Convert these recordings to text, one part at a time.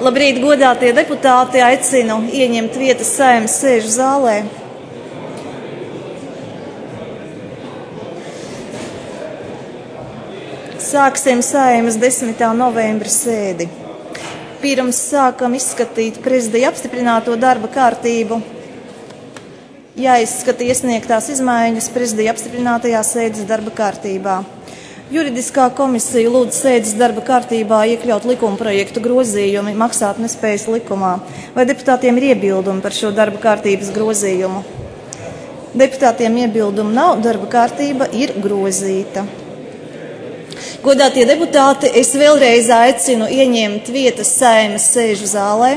Labrīt, godātie deputāti, aicinu ieņemt vietas Saeimas sēžu zālē. Sāksim Saeimas 10. novembra sēdi. Pirms sākam izskatīt prezidija apstiprināto darba kārtību, jāizskata iesniegtās izmaiņas prezidija apstiprinātajā sēdes darba kārtībā. Juridiskā komisija lūdz sēdes darba kārtībā iekļaut likumprojektu grozījumi maksātnespējas likumā. Vai deputātiem ir iebildumi par šo darba kārtības grozījumu? Deputātiem iebildumu nav, darba kārtība ir grozīta. Godātie deputāti, es vēlreiz aicinu ieņemt vietas Saeimas sēžu zālē.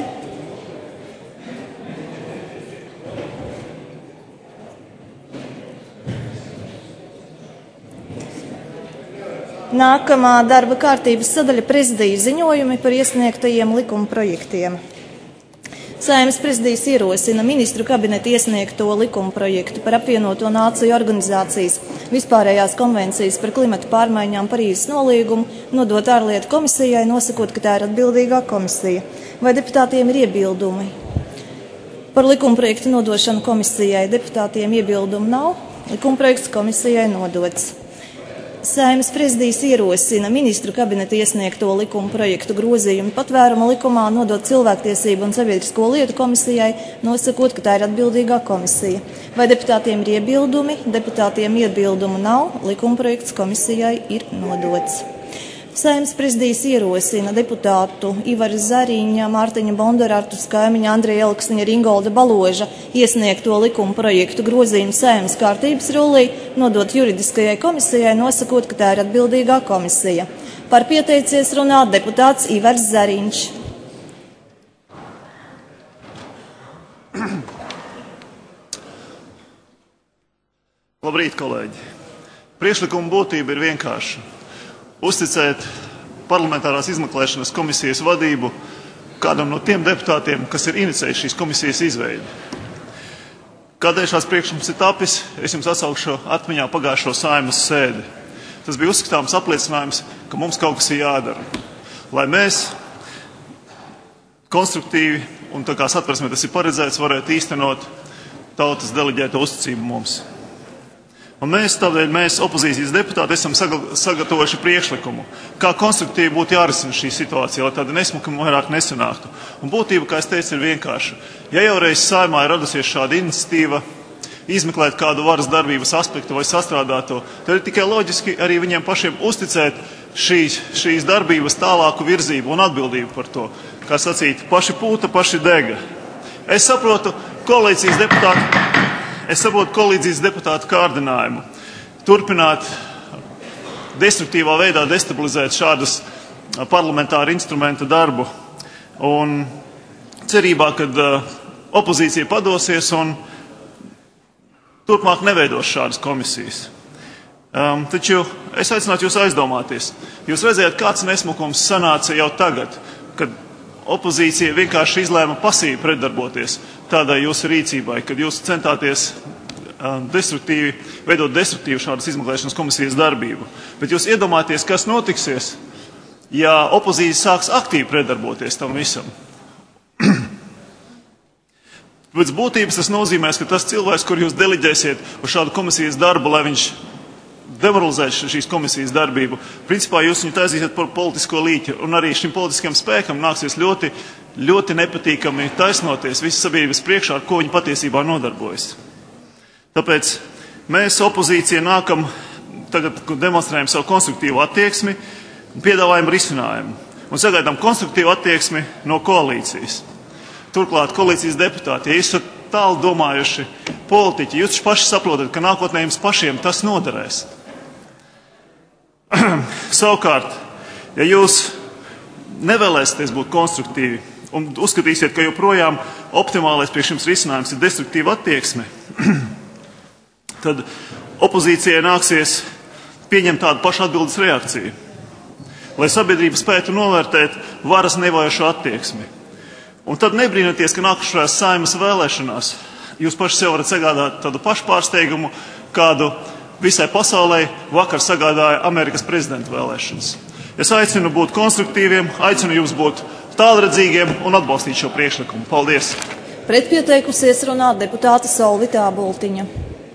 Nākamā darba kārtības sadaļa prezidija ziņojumi par iesniegtajiem likuma projektiem. Saeimas prezidijs ierosina ministru kabineta iesniegto likuma projektu par apvienoto nāciju organizācijas vispārējās konvencijas par klimata pārmaiņām Parīzes nolīgumu nodot ārlietu komisijai, nosakot, ka tā ir atbildīgā komisija. Vai deputātiem ir iebildumi? Par likuma projektu nodošanu komisijai deputātiem iebildumu nav. Likuma projekts komisijai nodots. Saeimas prezidijs ierosina ministru kabineta iesniegto likuma projektu grozījumu patvēruma likumā nodot cilvēktiesību un sabiedrisko lietu komisijai, nosakot, ka tā ir atbildīgā komisija. Vai deputātiem ir iebildumi? Deputātiem iebildumu nav. Likuma projekts komisijai ir nodots. Saeimas prezidijs ierosina deputātu Ivara Zariņa, Mārtiņa Bondara, Arturs Kaimiņa, Andreja Elksniņa, Ringolda Baloža iesniegto likuma projektu grozījumu Saeimas kārtības rullī nodot juridiskajai komisijai, nosakot, ka tā ir atbildīgā komisija. Par pieteicies runāt deputāts Ivars Zariņš. Labrīt, kolēģi! Priekšlikuma būtība ir vienkārša. Uzticēt parlamentārās izmeklēšanas komisijas vadību kādam no tiem deputātiem, kas ir inicējuši šīs komisijas izveidi. Kādēļ šāds priekšlikums ir tapis, es jums atsaukšu atmiņā pagājušo Saeimas sēdi. Tas bija uzskatāms apliecinājums, ka mums kaut kas ir jādara, lai mēs konstruktīvi, un tā kā Satversmē tas ir paredzēts, varētu īstenot tautas deleģēto uzticību mums. Un tādēļ mēs, opozīcijas deputāti, esam sagatavojuši priekšlikumu, kā konstruktīvi būtu jārisina šī situācija, lai tāda nesmukuma vairāk nesanāktu. Un būtība, kā es teicu, ir vienkārša. Ja jau reiz Saeimā ir radusies šāda iniciatīva izmeklēt kādu varas darbības aspektu vai sastrādāto, tad ir tikai loģiski arī viņiem pašiem uzticēt šīs darbības tālāku virzību un atbildību par to. Kā sacīt, paši pūta, paši dega. Es saprotu koalīcijas deputātu kārdinājumu turpināt destruktīvā veidā destabilizēt šādus parlamentāru instrumentu darbu un cerībā, ka opozīcija padosies un turpmāk neveidos šādas komisijas. Taču es aicinātu jūs aizdomāties. Jūs redzējāt, kāds nesmukums sanāca jau tagad, kad opozīcija vienkārši izlēma pasīvi pretdarboties tādai jūsu rīcībai, kad jūs centāties veidot destruktīvu šādas izmeklēšanas komisijas darbību. Bet jūs iedomāties, kas notiksies, ja opozīcija sāks aktīvi pretdarboties tam visam. Pēc būtības tas nozīmēs, ka tas cilvēks, kur jūs deleģēsiet uz šādu komisijas darbu, lai viņš demoralizētu šīs komisijas darbību, principā jūs viņu taisīsiet par politisko līķi, un arī šim politiskajam spēkam nāksies ļoti, ļoti nepatīkami taisnoties visas sabiedrības priekšā, ar ko viņi patiesībā nodarbojas. Tāpēc mēs opozīcija nākam, tagad demonstrējam savu konstruktīvu attieksmi un piedāvājam risinājumu. Un sagaidām konstruktīvu attieksmi no koalīcijas. Turklāt koalīcijas deputāti, ja jūs esat tālu domājuši politiķi, jūs paši saprotat, ka nākotnē jums pašiem tas noderēs. Savukārt, ja jūs nevēlēsieties būt konstruktīvi un uzskatīsiet, ka joprojām optimālais priekš jums risinājums ir destruktīva attieksme, tad opozīcijai nāksies pieņemt tādu pašu atbildes reakciju, lai sabiedrība spētu novērtēt varas nevajošo attieksmi. Un tad nebrīnaties, ka nākušajās Saeimas vēlēšanās jūs paši sev varat sagādāt tādu pašpārsteigumu, kādu visai pasaulē vakar sagādāja Amerikas prezidenta vēlēšanas. Es aicinu būt konstruktīviem, aicinu jums būt tālredzīgiem un atbalstīt šo priekšlikumu. Paldies! Pretpieteikusies runāt deputāte Solvita Bultiņa.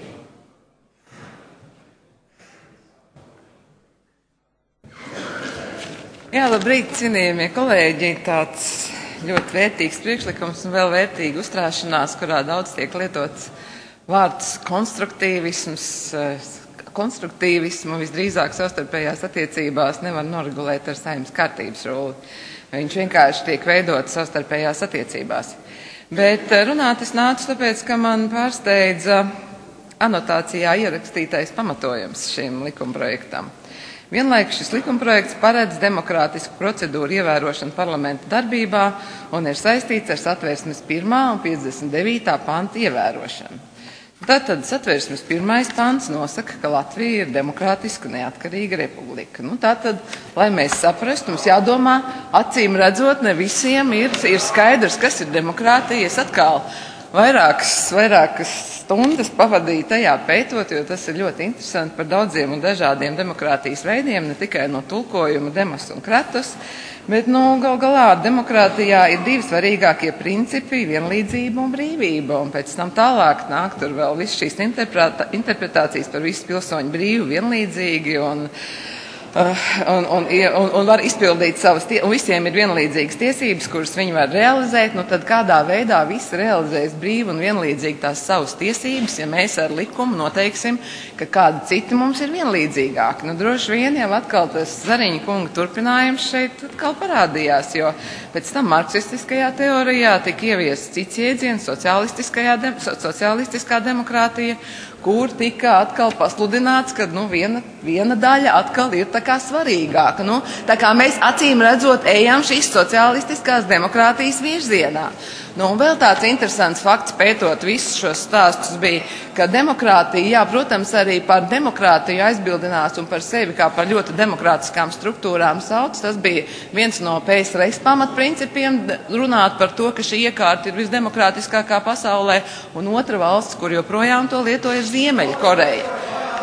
Jā, labrīt, cienījamie kolēģi. Tāds ļoti vērtīgs priekšlikums un vēl vērtīga uzstāšanās, kurā daudz tiek lietots vārds konstruktīvismu visdrīzāk savstarpējās attiecībās nevar noregulēt ar Saeimas kārtības rulli. Viņš vienkārši tiek veidots savstarpējās attiecībās. Bet runāt es nācu tāpēc, ka man pārsteidza anotācijā ierakstītais pamatojums šim likumprojektam. Vienlaikus šis likumprojekts paredz demokrātisku procedūru ievērošanu parlamenta darbībā un ir saistīts ar Satversmes 1. un 59. panta ievērošanu. Tātad Satversmes 1. pants nosaka, ka Latvija ir demokrātiska neatkarīga republika. Tātad, lai mēs saprastu, mums jādomā, acīm redzot, ne visiem ir skaidrs, kas ir demokrātija. Es atkal vairākas stundas pavadīju tajā pētot, jo tas ir ļoti interesanti par daudziem un dažādiem demokrātijas veidiem, ne tikai no tulkojuma demos un kratos, bet gal galā demokrātijā ir divi svarīgākie principi - vienlīdzība un brīvība, un pēc tam tālāk nāk tur vēl viss šīs interpretācijas par visu pilsoņu brīvu, vienlīdzīgi un var izpildīt savas tiesības, un visiem ir vienlīdzīgas tiesības, kuras viņi var realizēt, tad kādā veidā visi realizēs brīvi un vienlīdzīgi tās savas tiesības, ja mēs ar likumu noteiksim, ka kādi citi mums ir vienlīdzīgāki. Droši vien jau atkal tas Zariņa kunga turpinājums šeit atkal parādījās, jo pēc tam marksistiskajā teorijā tika ieviests cits jēdziens, sociālistiskā demokrātija, kur tika atkal pasludināts, ka viena daļa atkal ir tā kā svarīgāka. Tā kā mēs acīm redzot ejam šīs sociālistiskās demokrātijas virzienā. Un vēl tāds interesants fakts pētot visus šos stāstus bija, ka demokrātija, protams, arī par demokrātiju aizbildinās un par sevi kā par ļoti demokrātiskām struktūrām sauc. Tas bija viens no PSRS pamatprincipiem, runāt par to, ka šī iekārta ir visdemokrātiskākā pasaulē, un otra valsts, kur joprojām to lieto, ir Ziemeļkoreja.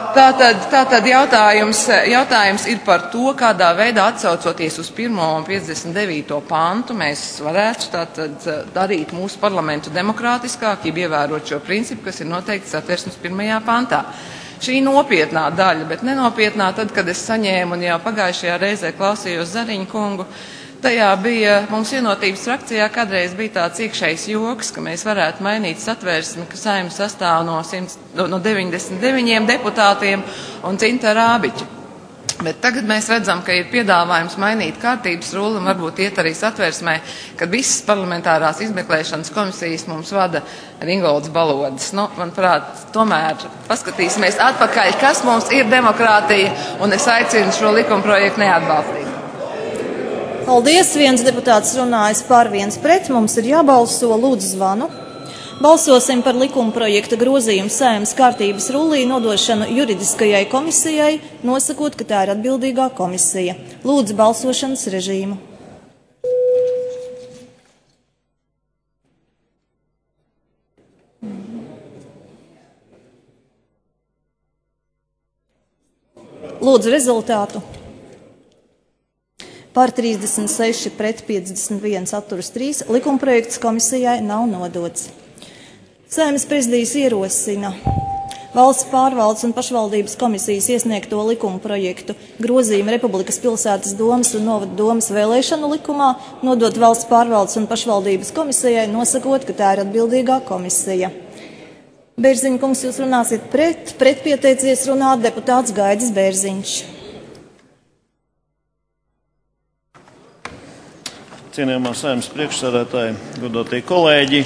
Tātad jautājums ir par to, kādā veidā atsaucoties uz 1. un 59. pantu mēs varētu tātad darīt mūsu parlamentu demokrātiskāk, ja ievērot šo principu, kas ir noteikts Satversmes 1. pantā. Šī nopietnā daļa, bet nenopietnā tad, kad es saņēmu un jau pagājušajā reizē klausījos Zariņa kungu, tajā bija mums Vienotības frakcijā kādreiz bija tāds iekšējs joks, ka mēs varētu mainīt Satversmi, ka Saeima sastāv no 99 deputātiem un Cinta Rābiķa. Bet tagad mēs redzam, ka ir piedāvājums mainīt kārtības rulli un varbūt iet arī Satversmē, kad visas parlamentārās izmeklēšanas komisijas mums vada Ringolds Balodis. Manuprāt, tomēr paskatīsimies atpakaļ, kas mums ir demokrātija, un es aicinu šo likumprojektu neatbalstīt. Paldies, viens deputāts runājas par, viens pret. Mums ir jābalso, lūdzu zvanu. Balsosim par likumprojekta grozījumu Saeimas kārtības rullī nodošanu juridiskajai komisijai, nosakot, ka tā ir atbildīgā komisija. Lūdzu balsošanas režīmu. Lūdzu rezultātu. Par 36 pret 51 atturas 3 likumprojekts komisijai nav nodots. Saeimas prezidijs ierosina Valsts pārvaldes un pašvaldības komisijas iesniegto likuma projektu grozījumu Republikas pilsētas domes un novada domes vēlēšanu likumā nodot Valsts pārvaldes un pašvaldības komisijai, nosakot, ka tā ir atbildīgā komisija. Bērziņa kungs, jūs runāsiet pret pieteicies runāt deputāts Gaidis Bērziņš. Cienījamā Saeimas priekšsēdētāji, godātie kolēģi,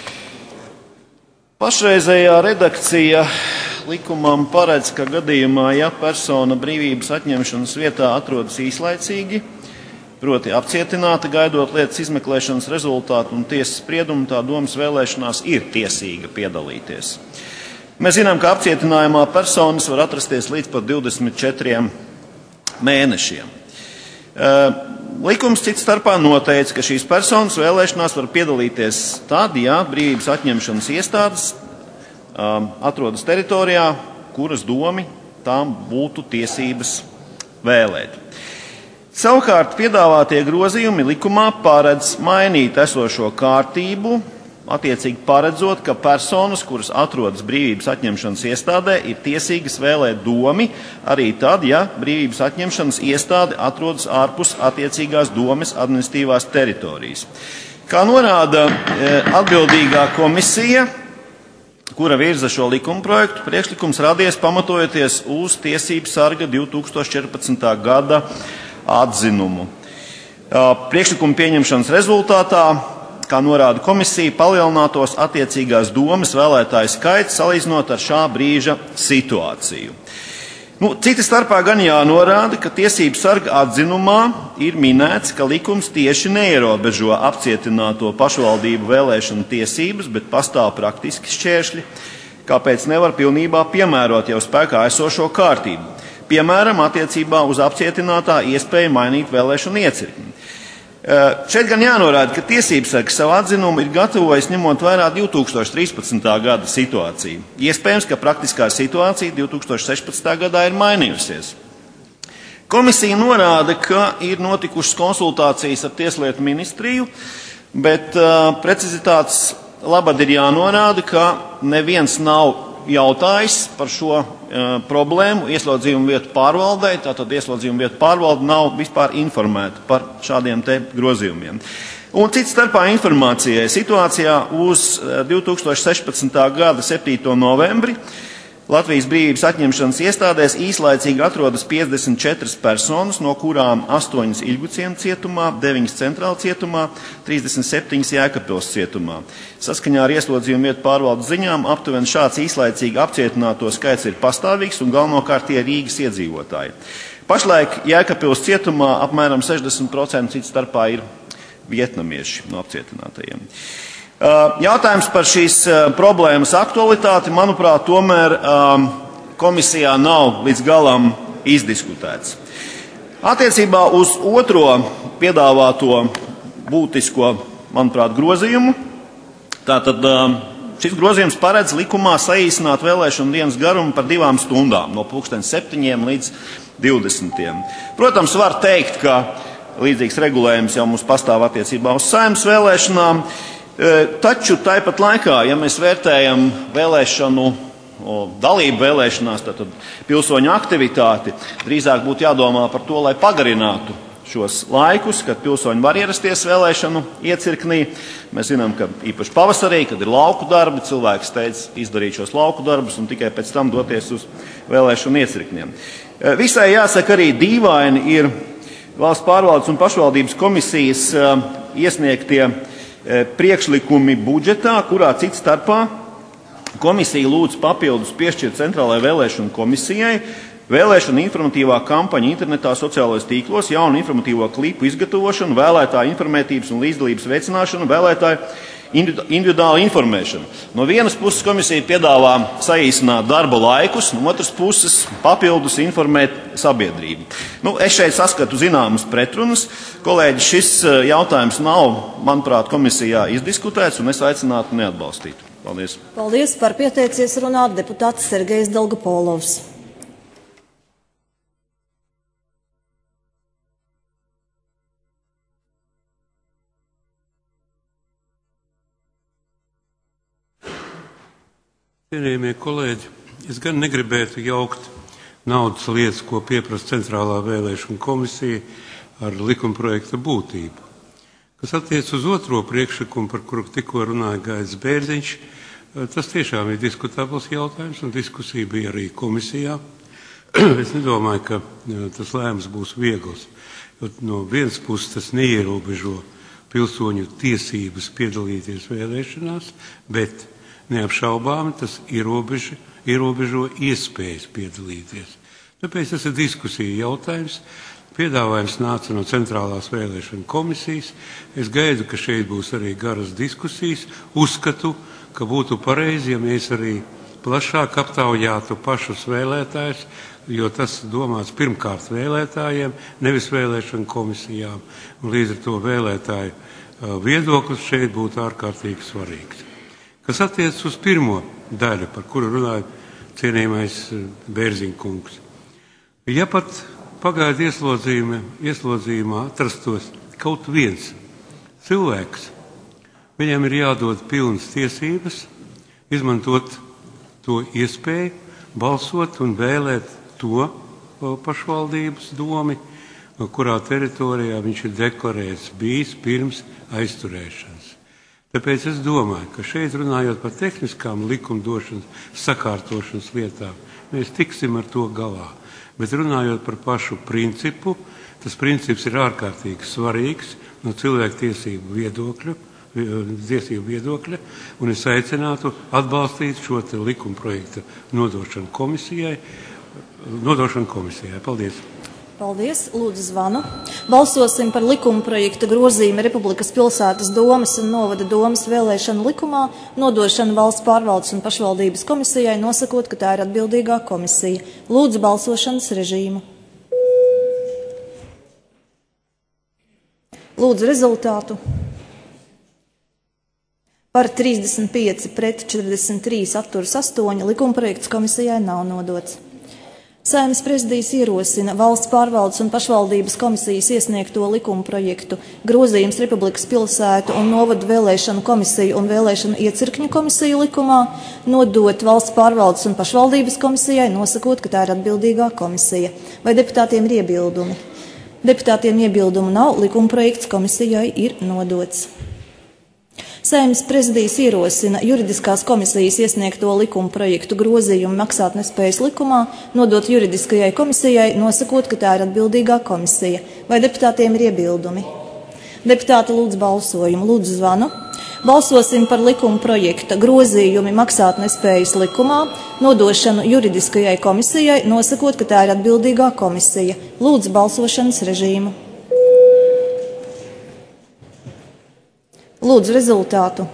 pašreizējā redakcija likumam paredz, ka gadījumā, ja persona brīvības atņemšanas vietā atrodas īslaicīgi, proti apcietināta, gaidot lietas izmeklēšanas rezultātu un tiesas spriedumu, tā domes vēlēšanās ir tiesīga piedalīties. Mēs zinām, ka apcietinājumā personas var atrasties līdz pat 24 mēnešiem. Likums cits starpā noteica, ka šīs personas vēlēšanās var piedalīties tad, ja brīvības atņemšanas iestādes atrodas teritorijā, kuras domi tām būtu tiesības vēlēt. Savukārt piedāvātie grozījumi likumā paredz mainīt esošo kārtību, attiecīgi paredzot, ka personas, kuras atrodas brīvības atņemšanas iestādē, ir tiesīgas vēlēt domi arī tad, ja brīvības atņemšanas iestāde atrodas ārpus attiecīgās domes administratīvās teritorijas. Kā norāda atbildīgā komisija, kura virza šo likumprojektu, priekšlikums radies pamatojoties uz Tiesību sarga 2014. gada atzinumu. Priekšlikuma pieņemšanas rezultātā, kā norāda komisija, palielinātos attiecīgās domes vēlētāju skaits salīdzinot ar šā brīža situāciju. Cita starpā gan jānorāda, ka Tiesību sarga atzinumā ir minēts, ka likums tieši neierobežo apcietināto pašvaldību vēlēšanu tiesības, bet pastāv praktiski šķēršļi, kāpēc nevar pilnībā piemērot jau spēkā esošo kārtību. Piemēram, attiecībā uz apcietinātā iespēju mainīt vēlēšanu iecirkni. Šeit gan jānorāda, ka Tiesības sargs savu atzinumu ir gatavojis ņemot vērā 2013. gada situāciju. Iespējams, ka praktiskā situācija 2016. gadā ir mainījusies. Komisija norāda, ka ir notikušas konsultācijas ar Tieslietu ministriju, bet precizitātes labad ir jānorāda, ka neviens nav jautājis par šo problēmu ieslodzījumu vietu pārvaldei, tātad ieslodzījumu vietu pārvalde nav vispār informēta par šādiem te grozījumiem. Un cits starpā informācijai situācijā uz 2016. gada 7. novembri Latvijas brīvības atņemšanas iestādēs īslaicīgi atrodas 54 personas, no kurām 8 Ilguciema cietumā, 9 Centrāla cietumā, 37 Jēkabpils cietumā. Saskaņā ar ieslodzījumu vietu pārvaldes ziņām aptuveni šāds īslaicīgi apcietināto skaits ir pastāvīgs un galvenokārt tie Rīgas iedzīvotāji. Pašlaik Jēkabpils cietumā apmēram 60% cits starpā ir vietnamieši no apcietinātajiem. Jautājums par šīs problēmas aktualitāti, manuprāt, tomēr komisijā nav līdz galam izdiskutēts. Attiecībā uz otro piedāvāto būtisko, manuprāt, grozījumu, tātad šis grozījums paredz likumā saīsināt vēlēšanu dienas garumu par 2 stundām, no 7 līdz 20. Protams, var teikt, ka līdzīgs regulējums jau mums pastāv attiecībā uz Saeimas vēlēšanām, taču tāpat laikā, ja mēs vērtējam vēlēšanu dalību vēlēšanās, tad pilsoņu aktivitāti, drīzāk būtu jādomā par to, lai pagarinātu šos laikus, kad pilsoņi var ierasties vēlēšanu iecirknī. Mēs zinām, ka īpaši pavasarī, kad ir lauku darbi, cilvēki steidz izdarīt šos lauku darbus un tikai pēc tam doties uz vēlēšanu iecirkņiem. Visai jāsaka arī dīvaini ir Valsts pārvaldes un pašvaldības komisijas iesniegtie priekšlikumi budžetā, kurā cits starpā komisija lūdz papildus piešķirt Centrālajai vēlēšanu komisijai vēlēšanu informatīvā kampaņa internetā, sociālajos tīklos, jaunu informatīvo klipu izgatavošanu, vēlētāju informētības un līdzdalības veicināšanu, vēlētāju individuālu informēšanu. No vienas puses komisija piedāvā saīsināt darba laikus, no otras puses papildus informēt sabiedrību. Es šeit saskatu zināmas pretrunas. Kolēģi, šis jautājums nav, manuprāt, komisijā izdiskutēts, un es aicinātu neatbalstīt. Paldies. Paldies. Par pieteicies runāt deputāts Sergejs Dolgopolovs. Cienījamie kolēģi, es gan negribētu jaukt naudas lietas, ko pieprasa Centrālā vēlēšana komisija ar likumprojekta būtību. Kas attiec uz otro priekšlikumu, par kuru tikko runāja Gaidis Bērziņš, tas tiešām ir diskutabls jautājums, un diskusija bija arī komisijā. Es nedomāju, ka tas lēmums būs viegls, jo no vienas puses tas neierobežo pilsoņu tiesības piedalīties vēlēšanās, bet neapšaubāmi tas ierobežo iespējas piedalīties. Tāpēc tas ir diskusija jautājums. Piedāvājums nāca no Centrālās vēlēšana komisijas. Es gaidu, ka šeit būs arī garas diskusijas. Uzskatu, ka būtu pareizi, ja mēs arī plašāk aptaujātu pašus vēlētājus, jo tas domāts pirmkārt vēlētājiem, nevis vēlēšana komisijām. Un līdz ar to vēlētāju viedoklis šeit būtu ārkārtīgi svarīgs. Kas attiec uz pirmo daļu, par kuru runāja cienījamais Bērziņkungs. Ja pat pagaidu ieslodzījumā atrastos kaut viens cilvēks, viņam ir jādod pilnas tiesības, izmantot to iespēju, balsot un vēlēt to pašvaldības domi, kurā teritorijā viņš ir deklarēts bijis pirms aizturēšanas. Tāpēc es domāju, ka šeit runājot par tehniskām likumdošanas sakārtošanas lietām, mēs tiksim ar to galā. Bet runājot par pašu principu, tas princips ir ārkārtīgi svarīgs no cilvēktiesību viedokļa, un es aicinātu atbalstīt šo te likuma projektu nodošanu komisijai. Paldies! Paldies, lūdzu zvanu. Balsosim par likuma projekta grozījumu Republikas pilsētas domes un novada domes vēlēšanu likumā, nodošanu valsts pārvaldes un pašvaldības komisijai, nosakot, ka tā ir atbildīgā komisija. Lūdzu balsošanas režīmu. Lūdzu rezultātu. Par 35 pret 43 atturas 8 likuma projekts komisijai nav nodots. Saeimas prezidijs ierosina valsts pārvaldes un pašvaldības komisijas iesniegto likuma projektu grozījums Republikas pilsētu un novadu vēlēšanu komisiju un vēlēšanu iecirkņu komisiju likumā nodot valsts pārvaldes un pašvaldības komisijai, nosakot, ka tā ir atbildīgā komisija. Vai deputātiem ir iebildumi? Deputātiem iebildumu nav, likuma projekts komisijai ir nodots. Saeimas prezidijs ierosina juridiskās komisijas iesniegto likuma projektu grozījumu maksātnespējas likumā nodot juridiskajai komisijai, nosakot, ka tā ir atbildīgā komisija. Vai deputātiem ir iebildumi? Deputāti lūdzu balsojumu. Lūdzu zvanu. Balsosim par likuma projekta grozījumi maksātnespējas likumā, nodošanu juridiskajai komisijai, nosakot, ka tā ir atbildīgā komisija. Lūdzu balsošanas režīmu. Lūdzu rezultātu.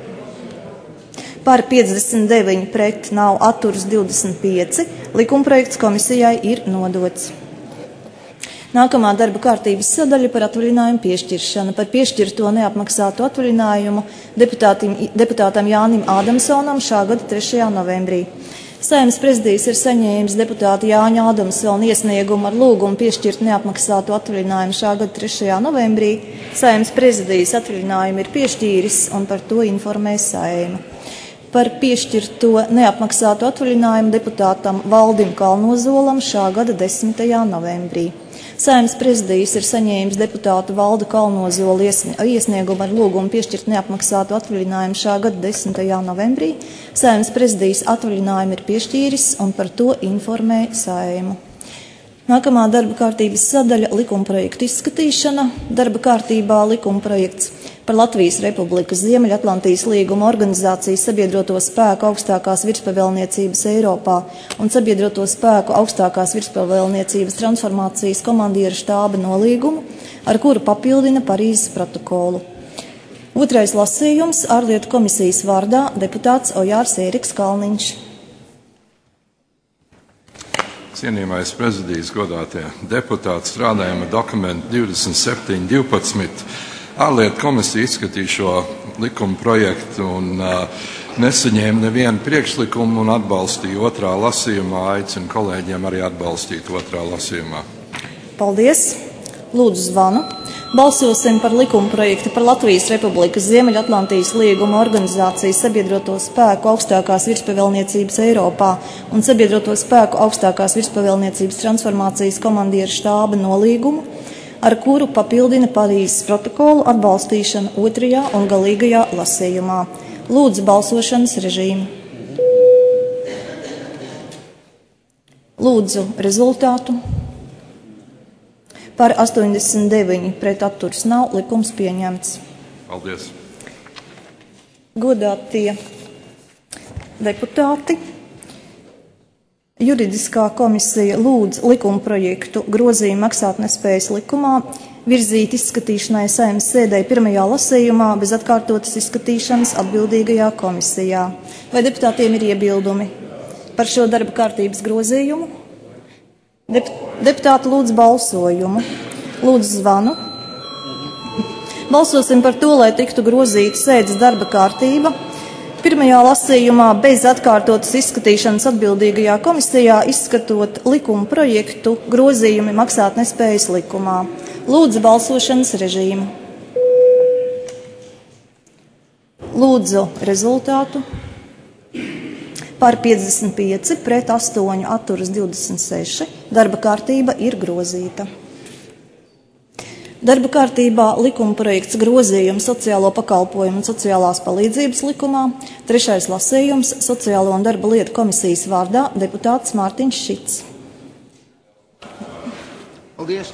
Par 59 pret nav atturas 25. Likumprojekts komisijai ir nodots. Nākamā darba kārtības sadaļa par atvaļinājumu piešķiršanu. Par piešķirto neapmaksātu atvaļinājumu deputātam Jānim Ādamsonam šā gada 3. novembrī. Saeimas prezidijs ir saņēmis deputāta Jāņa Ādamsona iesniegumu ar lūgumu piešķirt neapmaksātu atvaļinājumu šā gada 3. novembrī. Saeimas prezidijs atvaļinājumu ir piešķīris un par to informē Saeimu. Par piešķirto neapmaksātu atvaļinājumu deputātam Valdim Kalnozolam šā gada 10. novembrī. Saeimas prezidijs ir saņēmis deputātu Valdu Kalnozola iesniegumu ar lūgumu piešķirt neapmaksātu atvaļinājumu šā gada 10. novembrī. Saeimas prezidijs atvaļinājumu ir piešķīris un par to informē Saimu. Nākamā darba kārtības sadaļa - likumprojektu izskatīšana. Darba kārtībā likumprojekts par Latvijas Republikas Ziemeļatlantijas līguma organizācijas sabiedroto spēku augstākās virspavēlniecības Eiropā un sabiedroto spēku augstākās virspavēlniecības transformācijas komandieru štāba nolīgumu, ar kuru papildina Parīzes protokolu. Otrais lasījums ārlietu komisijas vārdā deputāts Ojārs Ēriks Kalniņš. Cienījamais prezidijs, godātie deputāti, strādājam ar dokumentu 2712. Ārlietu komisija izskatīja šo likuma projektu un nesaņēma nevienu priekšlikumu un atbalstīja otrā lasījumā. Aicinu kolēģiem arī atbalstīt otrā lasījumā. Paldies! Lūdzu zvanu. Balsosim par likuma projektu par Latvijas Republikas Ziemeļatlantijas līguma organizācijas sabiedroto spēku augstākās virspavēlniecības Eiropā un sabiedroto spēku augstākās virspavēlniecības transformācijas komandieru štāba nolīgumu, ar kuru papildina Parīzes protokolu atbalstīšanu otrajā un galīgajā lasījumā. Lūdzu balsošanas režīmu. Lūdzu rezultātu. Par 89 pret atturas nav, likums pieņemts. Paldies. Godātie deputāti, juridiskā komisija lūdz likuma projektu grozījumu maksātnespējas likumā virzīt izskatīšanai Saeimas sēdē pirmajā lasījumā bez atkārtotas izskatīšanas atbildīgajā komisijā. Vai deputātiem ir iebildumi par šo darba kārtības grozījumu? Deputāti lūdzu balsojumu. Lūdzu zvanu. Balsosim par to, lai tiktu grozīta sēdes darba kārtība Pirmajā lasījumā bez atkārtotas izskatīšanas atbildīgajā komisijā izskatot likuma projektu grozījumi maksātnespējas likumā. Lūdzu balsošanas režīmu. Lūdzu rezultātu. Par 55, pret 8, atturas 26. Darba kārtība ir grozīta. Darba kārtībā likuma projekts grozījums sociālo pakalpojumu un sociālās palīdzības likumā. 3. lasījums Sociālo un darba lietu komisijas vārdā deputāts Mārtiņš Šits. Paldies.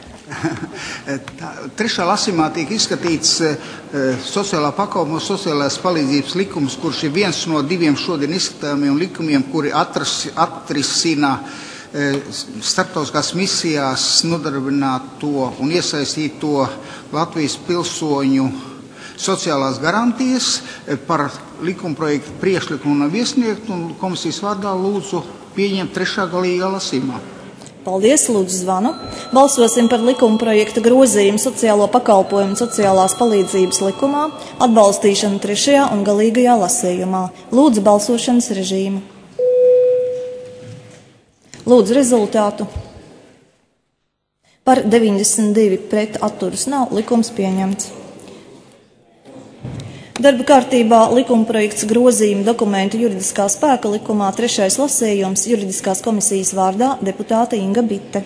Trešā lasījumā tiek izskatīts sociālā pakalpojuma un sociālās palīdzības likums, kurš ir viens no 2 šodien izskatāmiem likumiem, kuri atrisina starptautiskās misijās nodarbināto un iesaistīto Latvijas pilsoņu sociālās garantijas. Par likumprojektu priekšlikumu nav iesniegt un komisijas vārdā lūdzu pieņemt 3. galīgā lasījumā. Paldies, lūdzu zvanu. Balsosim par likuma projekta grozījumu sociālo pakalpojumu un sociālās palīdzības likumā, atbalstīšanu 3. un galīgajā lasījumā. Lūdzu balsošanas režīmu. Lūdzu rezultātu. Par 92, pret atturas nav, likums pieņemts. Darba kārtībā likuma projekts grozījuma dokumentu juridiskā spēka likumā 3. lasījums juridiskās komisijas vārdā deputāte Inga Bite.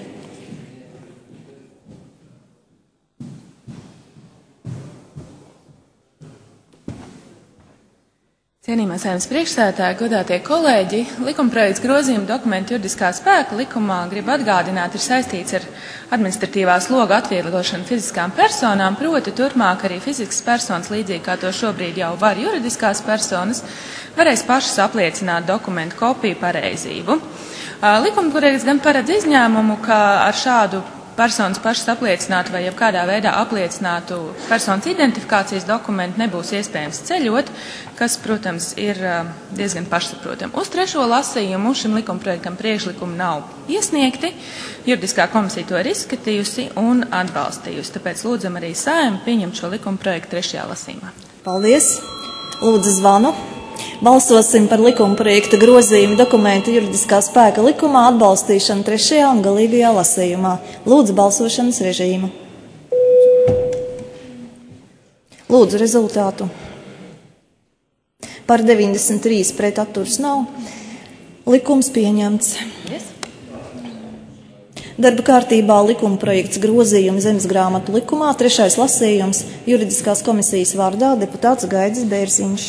Cienījamais Saeimas priekšsēdētāji, godātie kolēģi, likumprojekts grozījuma dokumentu juridiskā spēka likumā, gribu atgādināt, ir saistīts ar administratīvā sloga atvieglošanu fiziskām personām, proti turpmāk arī fiziskas personas, līdzīgi kā to šobrīd jau var juridiskās personas, varēs pašas apliecināt dokumentu kopiju pareizību. Likumprojekts gan paredz izņēmumu, ka ar šādu personas pašas apliecinātu vai jebkādā veidā apliecinātu personas identifikācijas dokumentu nebūs iespējams ceļot, kas, protams, ir diezgan pašsaprotami. Uz 3. lasījumu šim likumprojektam priekšlikumi nav iesniegti. Juridiskā komisija to ir izskatījusi un atbalstījusi. Tāpēc lūdzam arī Saeimu pieņemt šo likumprojektu 3. lasījumā. Paldies. Lūdzu zvanu. Balsosim par likuma projekta grozījumu dokumentu juridiskā spēka likumā, atbalstīšanu 3. un galīgajā lasījumā. Lūdzu balsošanas režīmu. Lūdzu rezultātu. Par 93, pret atturas nav. Likums pieņemts. Yes. Darba kārtībā likuma projekts grozījumi zemesgrāmatu likumā, 3. lasījums juridiskās komisijas vārdā deputāts Gaidis Bērziņš.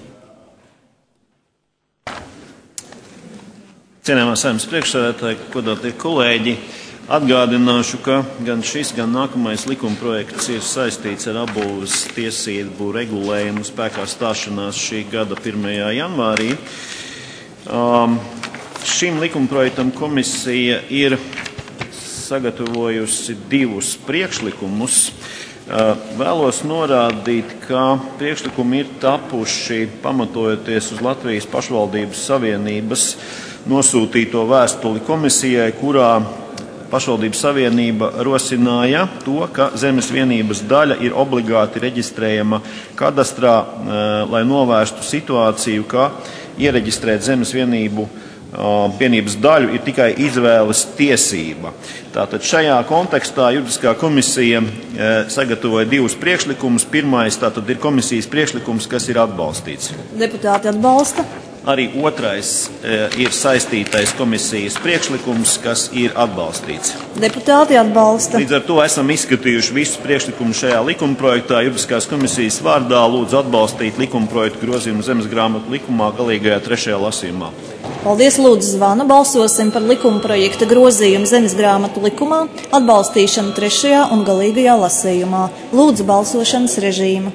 Cienījamā Saeimas priekšsēdētāji, godātie kolēģi, atgādināšu, ka gan šis, gan nākamais likumprojekts ir saistīts ar apbūves tiesību regulējumu spēkā stāšanās šī gada 1. janvārī. Šim likumprojektam komisija ir sagatavojusi 2 priekšlikumus. Vēlos norādīt, ka priekšlikumi ir tapuši pamatojoties uz Latvijas pašvaldības savienības nosūtīto vēstuli komisijai, kurā pašvaldības savienība rosināja to, ka zemes vienības daļa ir obligāti reģistrējama kadastrā, lai novērstu situāciju, ka iereģistrēt zemes vienības daļu ir tikai izvēles tiesība. Tātad šajā kontekstā juridiskā komisija sagatavoja 2 priekšlikumus. Pirmais tātad ir komisijas priekšlikums, kas ir atbalstīts. Deputāti atbalsta. Arī 2. ir saistītais komisijas priekšlikums, kas ir atbalstīts. Deputāti atbalsta. Līdz ar to esam izskatījuši visus priekšlikumus šajā likumprojektā. Juridiskās komisijas vārdā lūdzu atbalstīt likumprojektu grozījumu zemesgrāmatu likumā galīgajā 3. lasījumā. Paldies, lūdzu zvanu. Balsosim par likumprojekta grozījumu zemesgrāmatu likumā, atbalstīšanu 3. un galīgajā lasījumā. Lūdzu balsošanas režīmu.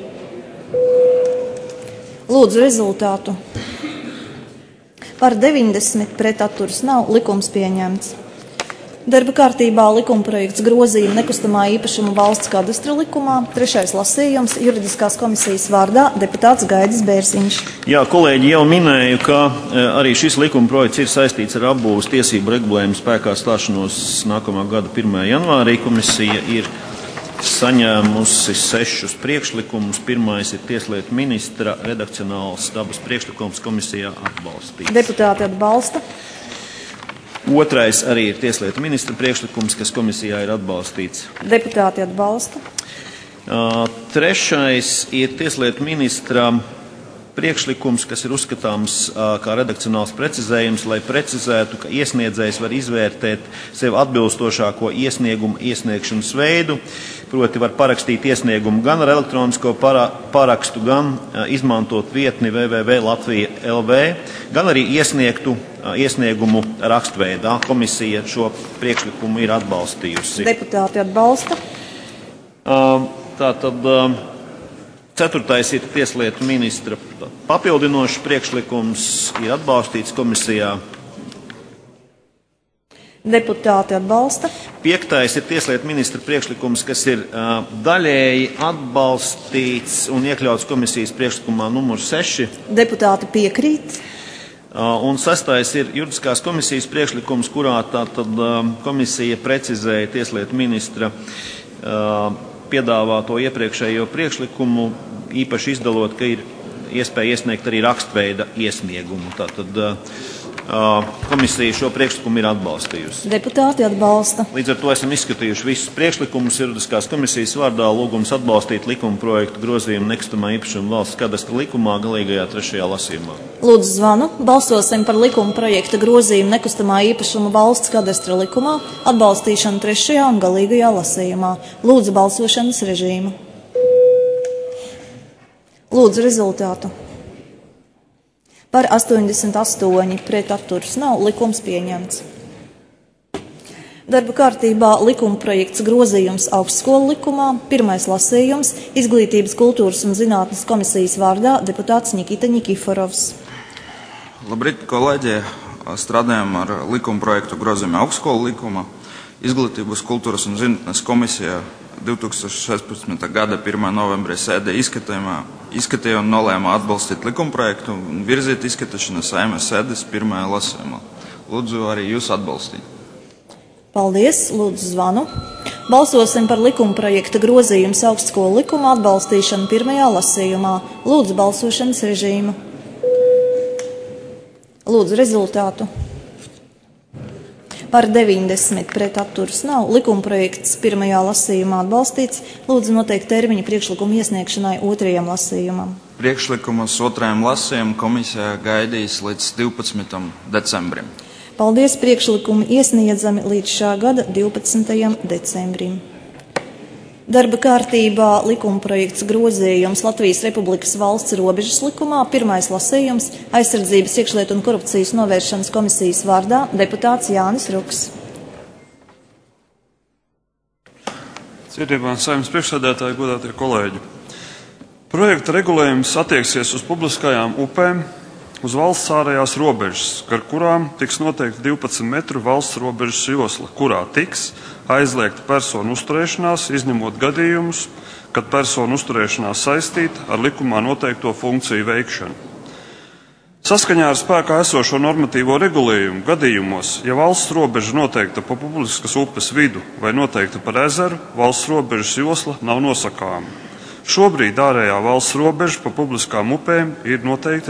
Lūdzu rezultātu. Par 90, pret atturas nav, likums pieņemts. Darba kārtībā likumprojekts grozījuma nekustamā īpašuma valsts kadastra likumā, 3. lasījums juridiskās komisijas vārdā deputāts Gaidis Bērziņš. Jā, kolēģi jau minēju, ka arī šis likumprojekts ir saistīts ar apbūves tiesību regulējumu spēkā stāšanos nākamā gada 1. janvārī. Komisija ir saņēmusi 6 priekšlikumus. Pirmais ir tieslietu ministra redakcionāls dabas priekšlikums, komisijā atbalstīts. Deputāti atbalsta. Otrais arī ir tieslietu ministra priekšlikums, kas komisijā ir atbalstīts. Deputāti atbalsta. Trešais ir tieslietu ministra priekšlikums, kas ir uzskatāms kā redakcionāls precizējums, lai precizētu, ka iesniedzējs var izvērtēt sev atbilstošāko iesniegumu iesniegšanas veidu, proti var parakstīt iesniegumu gan ar elektronisko parakstu, gan izmantot vietni www.latvija.lv, gan arī iesniegtu iesniegumu rakstveidā. Komisija šo priekšlikumu ir atbalstījusi. Deputāti atbalsta. Tātad ceturtais ir tieslietu ministra papildinošs priekšlikums, ir atbalstīts komisijā. Deputāti atbalsta. Piektais ir tieslietu ministra priekšlikums, kas ir daļēji atbalstīts un iekļauts komisijas priekšlikumā numur 6. Deputāti piekrīt. Un sestais ir juridiskās komisijas priekšlikums, kurā tātad komisija precizēja tieslietu ministra piedāvāto iepriekšējo priekšlikumu, īpaši izdalot, ka ir iespēja iesniegt arī rakstveida iesniegumu. Tātad komisija šo priekšlikumu ir atbalstījusi. Deputāti atbalsta. Līdz ar to esam izskatījuši visus priekšlikumus juridiskās komisijas vārdā. Lūgums atbalstīt likuma projektu grozījumu nekustamā īpašuma valsts kadastra likumā galīgajā 3. lasījumā. Lūdzu zvanu. Balsosim par likuma projekta grozījumu nekustamā īpašuma valsts kadastra likumā, atbalstīšanu 3. un galīgajā lasījumā. Lūdzu balsošanas režīmu. Lūdzu rezultātu. Par 88, pret atturas nav, likums pieņemts. Darba kārtībā likuma projekts grozījums augstskolu likumā, pirmais lasījums, Izglītības, kultūras un zinātnes komisijas vārdā deputāts Nikita Nikiforovs. Labrīt, kolēģi! Strādājam ar likuma projektu grozījumu augstskolu likuma. Izglītības, kultūras un zinātnes komisijā 2016. gada 1. novembrī sēdē izskatīja un nolēma atbalstīt likumprojektu un virzīt izskatīšanu Saeimas sēdes 1. lasījumā. Lūdzu arī jūs atbalstīt. Paldies, lūdzu zvanu. Balsosim par likumprojekta grozījums augstskolu likuma atbalstīšanu 1. lasījumā. Lūdzu balsošanas režīmu. Lūdzu rezultātu. Par 90 pret atturas nav. Likumprojekts 1. lasījumā atbalstīts. Lūdzu noteikt termiņu priekšlikumu iesniegšanai 2. lasījumam. Priekšlikumus 2. lasījuma komisijā gaidīs līdz 12. decembrim. Paldies, priekšlikumi iesniedzami līdz šā gada 12. decembrim. Darba kārtībā likumprojekts grozījums Latvijas Republikas valsts robežas likumā, pirmais lasījums, aizsardzības, iekšlietu un korupcijas novēršanas komisijas vārdā deputāts Jānis Ruks. Cienījamā Saeimas priekšsēdētāji, godātie kolēģi. Projekta regulējums attieksies uz publiskajām upēm, uz valsts ārējās robežas, ar kurām tiks noteikti 12 metru valsts robežas josla, kurā tiks aizliegta personu uzturēšanās, izņemot gadījumus, kad personu uzturēšanās saistīta ar likumā noteikto funkciju veikšanu. Saskaņā ar spēkā esošo normatīvo regulējumu gadījumos, ja valsts robeža noteikta pa publiskas upes vidu vai noteikta par ezeru, valsts robežas josla nav nosakāma. Šobrīd ārējā valsts robeža pa publiskām upēm ir noteikta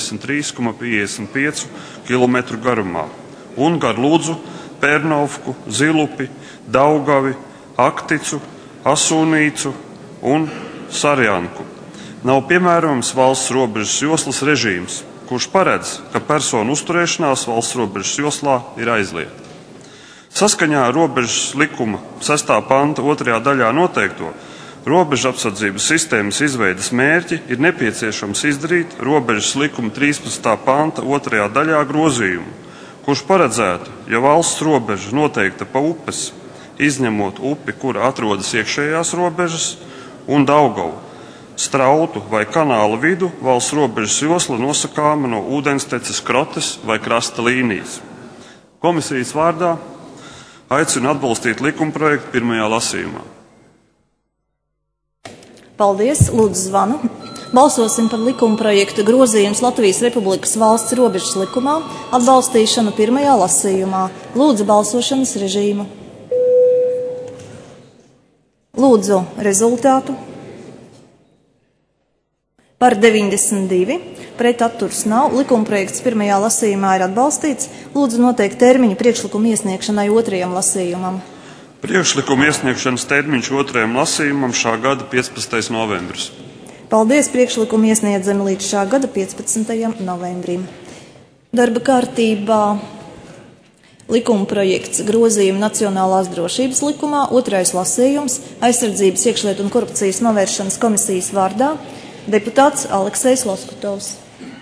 93,55 km garumā un gar Ludzu, Pērnovku, Zilupi, Daugavi, Akticu, Asūnīcu un Sarjanku. Nav piemērojams valsts robežas joslas režīms, kurš paredz, ka personu uzturēšanās valsts robežas joslā ir aizliegta. Saskaņā ar robežas likuma 6. panta 2. daļā noteikto robežu apsardzības sistēmas izveidas mērķi ir nepieciešams izdarīt robežas likuma 13. panta 2. daļā grozījumu, kurš paredzētu, ja valsts robeža noteikta pa upes, izņemot upi, kura atrodas iekšējās robežas, un Daugavu, Strautu vai kanāla vidu, valsts robežas josla nosakāma no ūdensteces krotes vai krasta līnijas. Komisijas vārdā aicinu atbalstīt likumprojektu 1. lasījumā. Paldies, lūdzu zvanu. Balsosim par likumprojekta grozījums Latvijas Republikas valsts robežas likumā, atbalstīšanu 1. lasījumā. Lūdzu balsošanas režīmu. Lūdzu rezultātu. Par 92, pret atturs nav. Likumprojekts pirmajā lasījumā ir atbalstīts. Lūdzu noteikt termiņu priekšlikumu iesniegšanai otrajam lasījumam. Priekšlikuma iesniegšanas termiņš otrajam lasījumam šā gada 15. novembris. Paldies, priekšlikumu iesniedzami līdz šā gada 15. novembrim. Darba kārtībā likuma projekts grozījuma Nacionālās drošības likumā, otrais lasījums, aizsardzības, iekšlietu un korupcijas novēršanas komisijas vārdā, deputāts Aleksejs Loskutovs.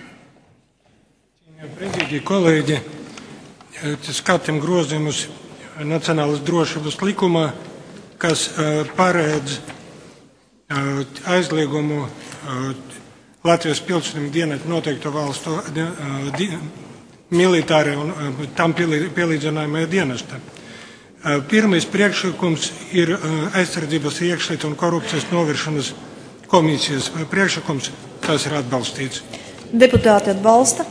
Prezidija kolēģi, skatām grozījumus Nacionālās drošības likumā, kas paredz aizliegumu Latvijas pilsonim dienēt noteikto valstu militāri un tam pielīdzinājumai dienestam. Pirmais priekšlikums ir aizsardzības, iekšlietu un korupcijas novēršanas komisijas priekšlikums, tas ir atbalstīts. Deputāti atbalsta.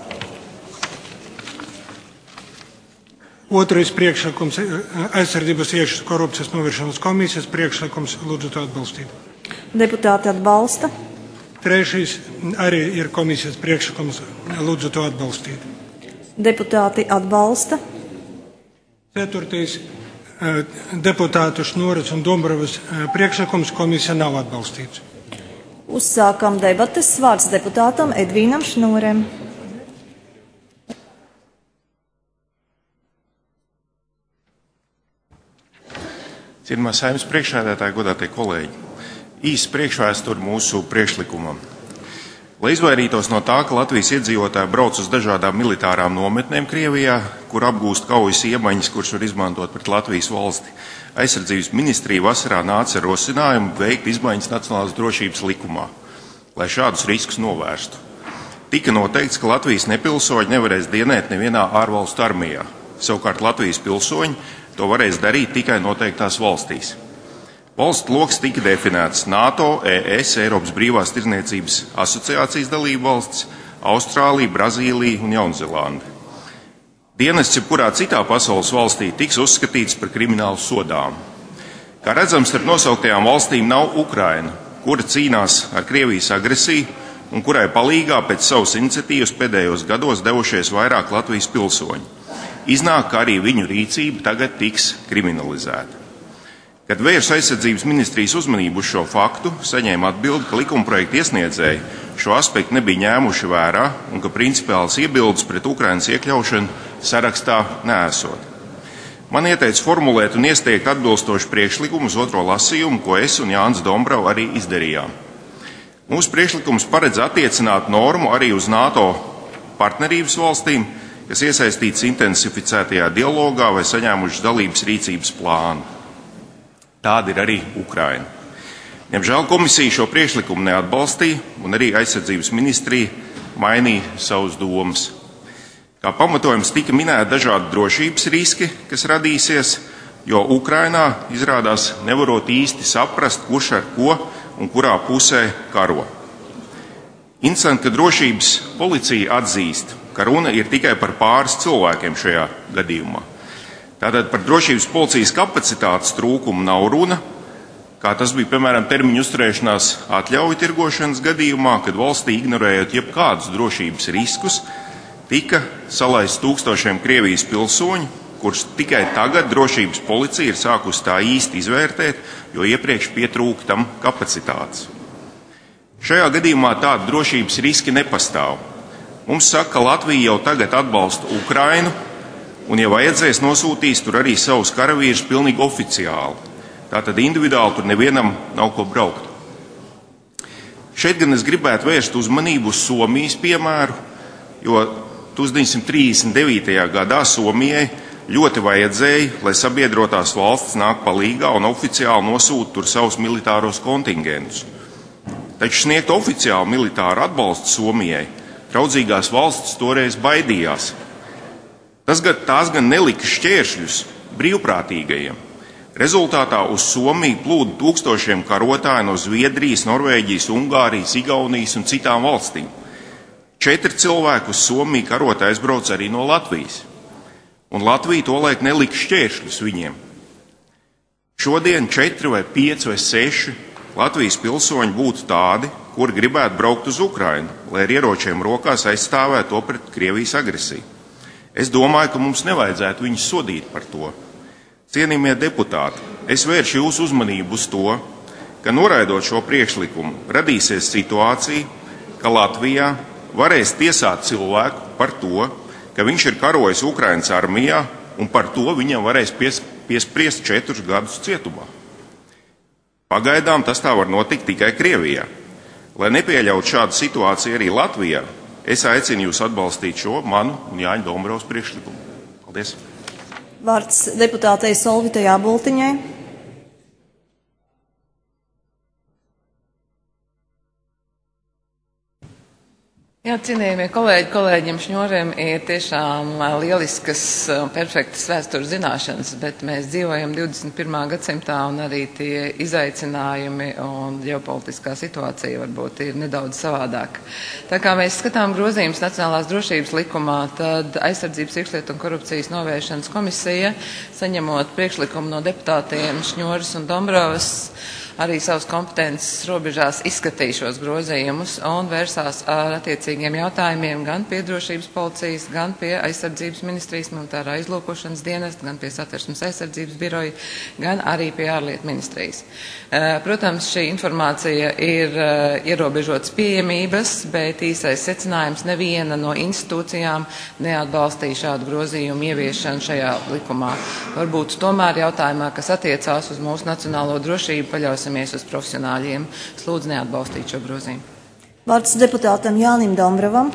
Otrais priekšlikums aizsardzības, iekšlietu korupcijas novēršanas komisijas priekšlikums, lūdzu to atbalstīt. Deputāti atbalsta. Trešais arī ir komisijas priekšlikums, lūdzu to atbalstīt. Deputāti atbalsta. Ceturtais deputātu Šnoras un Dombrovas priekšlikums, komisija nav atbalstīts. Uzsākam debates. Vārds deputātam Edvīnam Šnorem. Cienījamā Saeimas priekšsēdētāji, godātie kolēģi, īsts priekšvēsture mūsu priekšlikumam. Lai izvairītos no tā, ka Latvijas iedzīvotāji brauc uz dažādām militārām nometnēm Krievijā, kur apgūst kaujas iemaņas, kuras var izmantot pret Latvijas valsti, aizsardzības ministrija vasarā nāca ar rosinājumu veikt izmaiņas Nacionālās drošības likumā, lai šādus riskus novērstu. Tika noteikts, ka Latvijas nepilsoņi nevarēs dienēt nevienā ārvalstu armijā. Savukārt Latvijas pilsoņi to varēs darīt tikai noteiktās valstīs. Valstu loks tika definēts NATO, ES, Eiropas brīvās tirdzniecības asociācijas dalību valsts, Austrālija, Brazīlija un Jaunzēlande. Dienests jebkurā citā pasaules valstī tiks uzskatīts par kriminālu sodām. Kā redzams, starp nosauktajām valstīm nav Ukraina, kura cīnās ar Krievijas agresiju un kurai palīgā pēc savas iniciatīvas pēdējos gados devušies vairāk Latvijas pilsoņi. Iznāk, ka arī viņu rīcība tagad tiks kriminalizēta. Kad vērsa aizsardzības ministrijas uzmanību uz šo faktu, saņēma atbildi, ka likumprojekta iesniedzēji šo aspektu nebija ņēmuši vērā un ka principiāls iebildes pret Ukrainas iekļaušanu sarakstā neesot. Man ieteica formulēt un iesniegt atbilstošu priekšlikumu uz otro lasījumu, ko es un Jānis Dombrava arī izdarījām. Mūsu priekšlikums paredz attiecināt normu arī uz NATO partnerības valstīm, kas iesaistītas intensificētajā dialogā vai saņēmušas dalības rīcības plānu. Tāda ir arī Ukraina. Diemžēl komisija šo priekšlikumu neatbalstīja un arī aizsardzības ministrija mainīja savus domas. Kā pamatojums tika minēti dažādi drošības riski, kas radīsies, jo Ukrainā izrādās nevarot īsti saprast, kurš ar ko un kurā pusē karo. Interesanti, ka drošības policija atzīst, ka runa ir tikai par pāris cilvēkiem šajā gadījumā. Tātad par drošības policijas kapacitātes trūkumu nav runa, kā tas bija, piemēram, termiņu uzturēšanās atļauju tirgošanas gadījumā, kad valstī ignorējot jebkādus drošības riskus, tika salaists tūkstošiem Krievijas pilsoņu, kurus tikai tagad drošības policija ir sākusi tā īsti izvērtēt, jo iepriekš pietrūka tam kapacitātes. Šajā gadījumā tāda drošības riski nepastāv. Mums saka, ka Latvija jau tagad atbalsta Ukrainu, un, ja vajadzēs, nosūtīs tur arī savus karavīrus pilnīgi oficiāli. Tātad individuāli tur nevienam nav ko braukt. Šeit gan es gribētu vērst uzmanību uz Somijas piemēru, jo 1939. gadā Somijai ļoti vajadzēja, lai sabiedrotās valstis nāk palīgā un oficiāli nosūta tur savus militāros kontingentus. Taču sniegt oficiālu militāru atbalstu Somijai draudzīgās valstis toreiz baidījās. Tās gan nelika šķēršļus brīvprātīgajiem. Rezultātā uz Somiju plūda tūkstošiem karotāju no Zviedrijas, Norvēģijas, Ungārijas, Igaunijas un citām valstīm. 4 cilvēki uz Somiju karot aizbrauca arī no Latvijas. Un Latvija tolaik nelika šķēršļus viņiem. Šodien 4 vai 5 vai 6 Latvijas pilsoņi būtu tādi, kuri gribētu braukt uz Ukrainu, lai ar ieročiem rokās aizstāvētu to pret Krievijas agresiju. Es domāju, ka mums nevajadzētu viņus sodīt par to. Cienījamie deputāti, es vēršu jūsu uzmanību uz to, ka noraidot šo priekšlikumu, radīsies situācija, ka Latvijā varēs tiesāt cilvēku par to, ka viņš ir karojis Ukrainas armijā, un par to viņam varēs piespriest 4 gadus cietumā. Pagaidām tas tā var notikt tikai Krievijā. Lai nepieļautu šādu situāciju arī Latvijā, es aicinu jūs atbalstīt šo manu un Jāņa Dombrovas priekšlikumu. Paldies! Vārds deputātei Solvitai Āboltiņai. Jā, cienījamie kolēģi, kolēģiem Šņorim ir tiešām lieliskas un perfektas vēstures zināšanas, bet mēs dzīvojam 21. gadsimtā un arī tie izaicinājumi un ģeopolitiskā situācija varbūt ir nedaudz savādāk. Tā kā mēs skatām grozījumus Nacionālās drošības likumā, tad Aizsardzības, iekšlietu un korupcijas novēršanas komisija, saņemot priekšlikumu no deputātiem Šņoris un Dombrovas, arī savas kompetences robežās izskatīja šos grozījumus un vērsās ar attiecīgiem jautājumiem gan pie drošības policijas, gan pie aizsardzības ministrijas, militārā izlūkošanas dienesta, gan pie satversmes aizsardzības biroja, gan arī pie ārlietu ministrijas. Protams, šī informācija ir ierobežotas pieejamības, bet īsais secinājums neviena no institūcijām neatbalstīja šādu grozījumu ieviešanu šajā likumā. Varbūt tomēr jautājumā, kas attiecās uz mūsu nacionālo drošību, paļausimies uz profesionāļiem. Lūdzu neatbalstīt šo grozījumu. Vārds deputātam Jānim Dombrovam.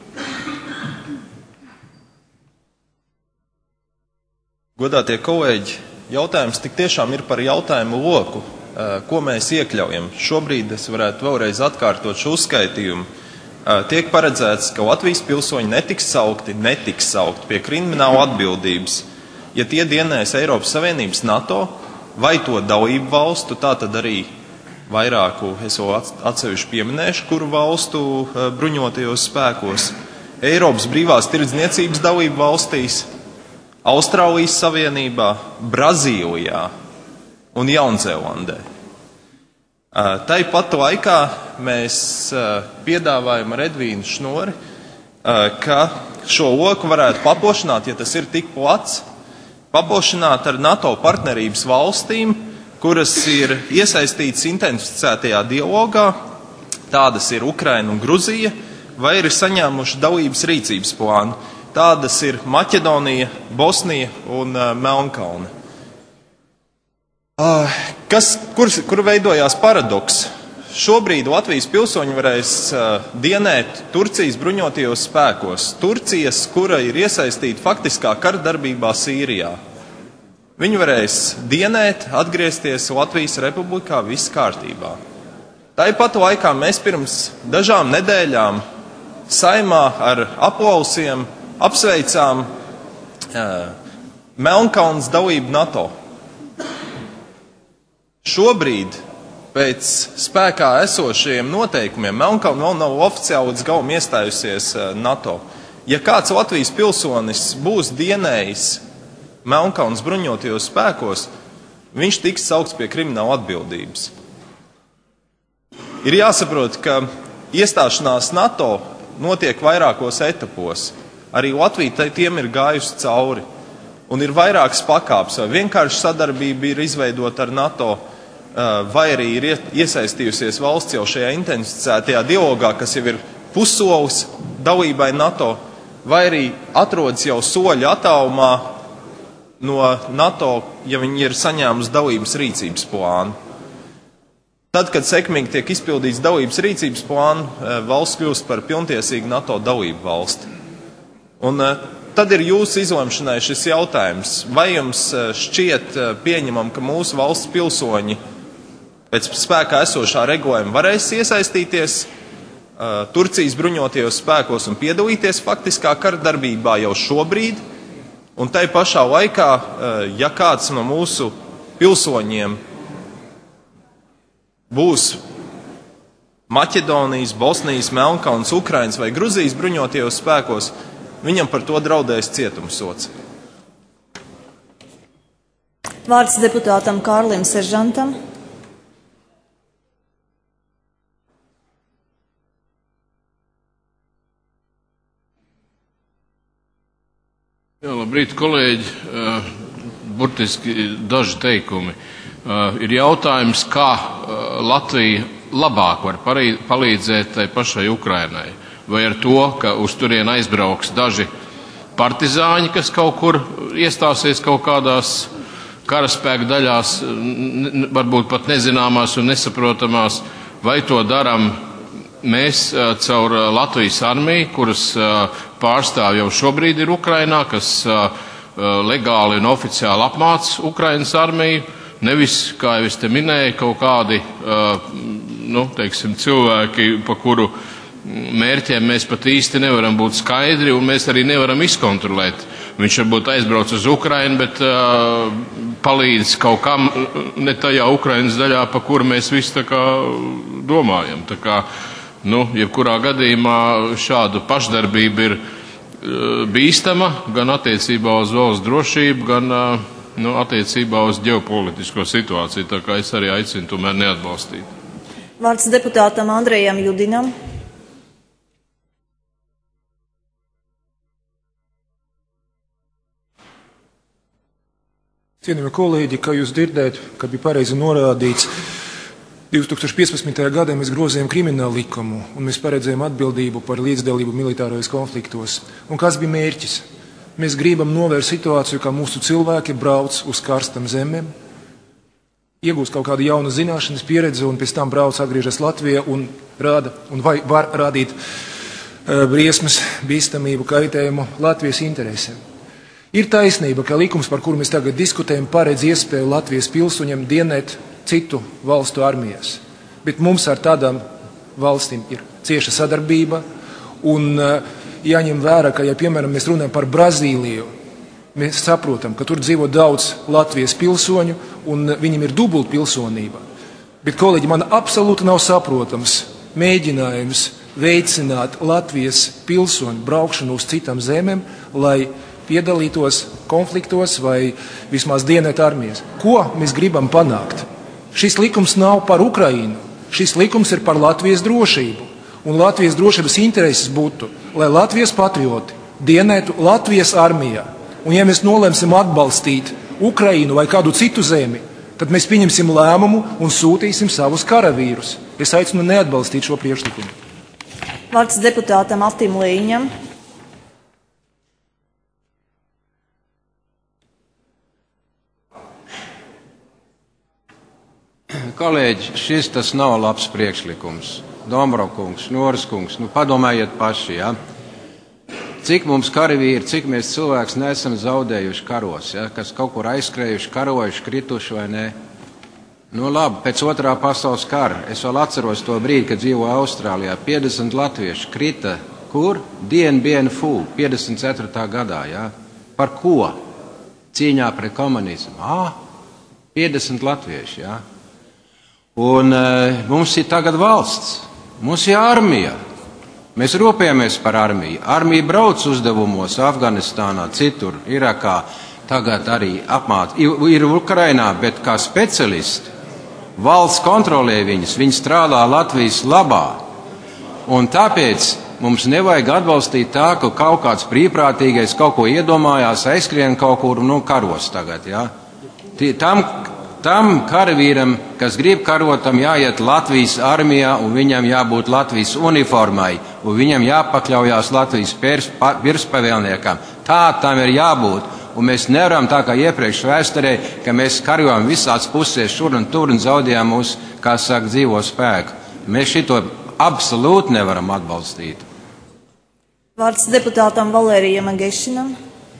Godātie kolēģi, jautājums tik tiešām ir par jautājumu loku, ko mēs iekļaujam. Šobrīd es varētu vēlreiz atkārtot šo uzskaitījumu. Tiek paredzēts, ka Latvijas pilsoņi netiks saukti pie krimināla atbildības, ja tie dienēs Eiropas Savienības NATO vai to dalību valstu, tātad arī vairāku, es vēl atsevišķi pieminēšu, kuru valstu bruņotajos spēkos, Eiropas brīvās tirdzniecības dalību valstīs, Austrālijas Savienībā, Brazīlijā un Jaunzēlandē. Tāpat laikā mēs piedāvājam ar Edvīnu Šnori, ka šo loku varētu paplašināt, ja tas ir tik plats, paplašināt ar NATO partnerības valstīm, kuras ir iesaistītas intensificētajā dialogā, tādas ir Ukraina un Gruzija, vai ir saņēmuši dalības rīcības plānu. Tādas ir Maķedonija, Bosnija un Melnkalne. Kur veidojās paradoks? Šobrīd Latvijas pilsoņi varēs dienēt Turcijas bruņotajos spēkos. Turcijas, kura ir iesaistīta faktiskā kardarbībā Sīrijā. Viņi varēs dienēt, atgriezties Latvijas Republikā, viss kārtībā. Tāpat laikā mēs pirms dažām nedēļām Saimā ar aplausiem apsveicām Melnkalnes dalību NATO. Šobrīd pēc spēkā esošajiem noteikumiem Melnkalne vēl nav oficiāli līdz galam iestājusies NATO. Ja kāds Latvijas pilsonis būs dienējis Melnkalnes bruņotajos spēkos, viņš tiks saukts pie krimināla atbildības. Ir jāsaprot, ka iestāšanās NATO notiek vairākos etapos. Arī Latvija tiem ir gājusi cauri. Un ir vairākas pakāpes, vai vienkārši sadarbība ir izveidota ar NATO, vai arī ir iesaistījusies valsts jau šajā intensificētajā dialogā, kas jau ir pussolis dalībai NATO, vai arī atrodas jau soļu attālumā no NATO, ja viņi ir saņēmusi dalības rīcības plānu. Tad, kad sekmīgi tiek izpildīts dalības rīcības plānu, valsts kļūst par pilntiesīgu NATO dalību valsti. Un tad ir jūsu izlemšanai šis jautājums. Vai jums šķiet pieņemam, ka mūsu valsts pilsoņi pēc spēkā esošā regulējuma varēs iesaistīties Turcijas bruņotajos spēkos un piedalīties faktiskā kardarbībā jau šobrīd? Un tai pašā laikā, ja kāds no mūsu pilsoņiem būs Maķedonijas, Bosnijas, Melnkalnes, Ukrainas vai Gruzijas bruņotajos spēkos, viņam par to draudēs cietumsods. Vārds deputātam Kārlim Seržantam. Jā, labrīt, kolēģi. Burtiski daži teikumi. Ir jautājums, kā Latvija labāk var palīdzēt tai pašai Ukrainai. Vai ar to, ka uz turien aizbrauks daži partizāņi, kas kaut kur iestāsies kaut kādās karaspēka daļās, varbūt pat nezināmās un nesaprotamās, vai to darām mēs caur Latvijas armiju, kuras pārstāv jau šobrīd ir Ukrainā, kas legāli un oficiāli apmāca Ukrainas armiju, nevis, kā jau es te minēju, kaut kādi cilvēki, pa kuru mērķiem mēs pat īsti nevaram būt skaidri un mēs arī nevaram izkontrolēt. Viņš varbūt aizbrauc uz Ukrainu, bet palīdz kaut kam ne tajā Ukrainas daļā, pa kuru mēs visi tā kā domājam. Tā kā, jebkurā gadījumā šādu pašdarbību ir bīstama gan attiecībā uz valsts drošību, gan attiecībā uz ģeopolitisko situāciju. Tā kā es arī aicinu tomēr neatbalstīt. Vārds deputātam Andrejam Judinam. Cienījamie kolēģi, kā jūs dzirdēt, ka bija pareizi norādīts, 2015. gadā mēs grozījām kriminālu likumu un mēs paredzējām atbildību par līdzdalību militāros konfliktos. Un kāds bija mērķis? Mēs gribam novērst situāciju, kā mūsu cilvēki brauc uz karstam zemēm, iegūst kaut kādu jaunu zināšanas pieredzi un pēc tam brauc atgriežas Latvijā un rāda un var rādīt briesmas, bīstamību, kaitējumu Latvijas interesēm. Ir taisnība, ka likums, par kuru mēs tagad diskutējam, paredz iespēju Latvijas pilsoņiem dienēt citu valstu armijās. Bet mums ar tādām valstīm ir cieša sadarbība un jāņem vērā, ka, ja piemēram mēs runājam par Brazīliju, mēs saprotam, ka tur dzīvo daudz Latvijas pilsoņu un viņiem ir dubult pilsonība. Bet, kolēģi, man absolūti nav saprotams mēģinājums veicināt Latvijas pilsoņu braukšanu uz citām zemēm, lai piedalītos konfliktos vai vismaz dienēt armijas. Ko mēs gribam panākt? Šis likums nav par Ukrainu. Šis likums ir par Latvijas drošību. Un Latvijas drošības intereses būtu, lai Latvijas patrioti dienētu Latvijas armijā. Un ja mēs nolemsim atbalstīt Ukrainu vai kādu citu zemi, tad mēs pieņemsim lēmumu un sūtīsim savus karavīrus. Es aicinu neatbalstīt šo priekšlikumu. Vārds deputātam Attim Līņam. Kolēģi, šis tas nav labs priekšlikums. Dombrovkungs, Noriskungs, padomājiet paši, ja? Cik mums karavīri, cik mēs cilvēks neesam zaudējuši karos, ja? Kas kaut kur aizskrējuši, karojuši, krituši vai nē. Labi, pēc otrā pasaules kara, es vēl atceros to brīdi, kad dzīvoju Austrālijā, 50 latvieši krita, kur? Dien Bien Phu, 54. gadā, ja? Par ko? Cīņā pret komunismu. 50 latvieši, ja? Un mums ir tagad valsts, mums ir armija. Mēs rūpējamies par armiju. Armija brauc uzdevumos Afganistānā, citur, Irakā, tagad arī apmāca. Ir Ukrainā, bet kā speciālisti. Valsts kontrolē viņus, viņi strādā Latvijas labā. Un tāpēc mums nevajag atbalstīt tā, ka kaut kāds brīvprātīgais kaut ko iedomājās, aizskrien kaut kur, karos tagad, ja? Tam karavīram, kas grib karotam, jāiet Latvijas armijā un viņam jābūt Latvijas uniformai un viņam jāpakļaujās Latvijas virspavēlniekam. Tā tam ir jābūt. Un mēs nevaram tā kā iepriekš vēsturē, ka mēs karojam visās pusēs šur un tur un zaudējām mūsu, kā saka, dzīvo spēku. Mēs šito absolūti nevaram atbalstīt. Vārds deputātam Valērijam Agešinam.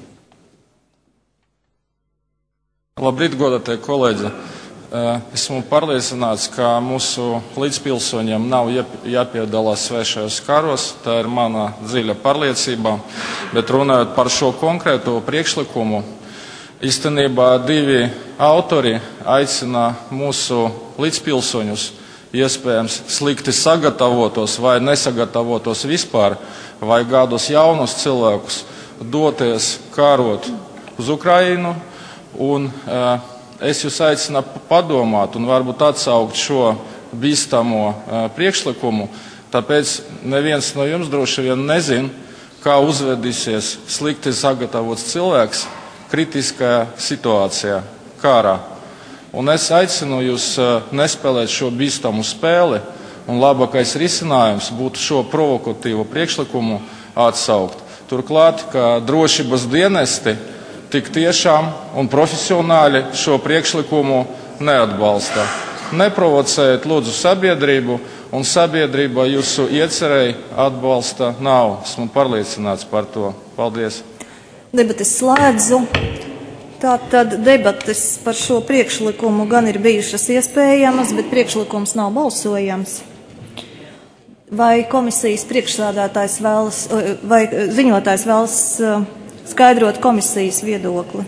Labrīt, godātie kolēģi. Esmu pārliecināts, ka mūsu līdzpilsoņiem nav jāpiedalās svešajos karos. Tā ir mana dziļa pārliecība. Bet runājot par šo konkrēto priekšlikumu, īstenībā divi autori aicina mūsu līdzpilsoņus, iespējams slikti sagatavotos vai nesagatavotos vispār, vai kādus jaunus cilvēkus doties karot uz Ukrainu un es jūs aicinu padomāt un varbūt atsaukt šo bīstamo priekšlikumu, tāpēc neviens no jums droši vien nezin, kā uzvedīsies slikti sagatavots cilvēks kritiskajā situācijā, kārā. Un es aicinu jūs nespēlēt šo bīstamu spēli, un labākais risinājums būtu šo provokatīvo priekšlikumu atsaukt. Turklāt, ka drošības dienesti tik tiešām un profesionāli šo priekšlikumu neatbalsta. Neprovocējiet lūdzu sabiedrību, un sabiedrība jūsu iecerēji atbalsta nav. Esmu pārliecināts par to. Paldies. Debates slēdzu. Tātad debates par šo priekšlikumu gan ir bijušas iespējamas, bet priekšlikums nav balsojams. Vai komisijas priekšsādātājs vēlas, vai ziņotājs vēlas skaidrot komisijas viedokli?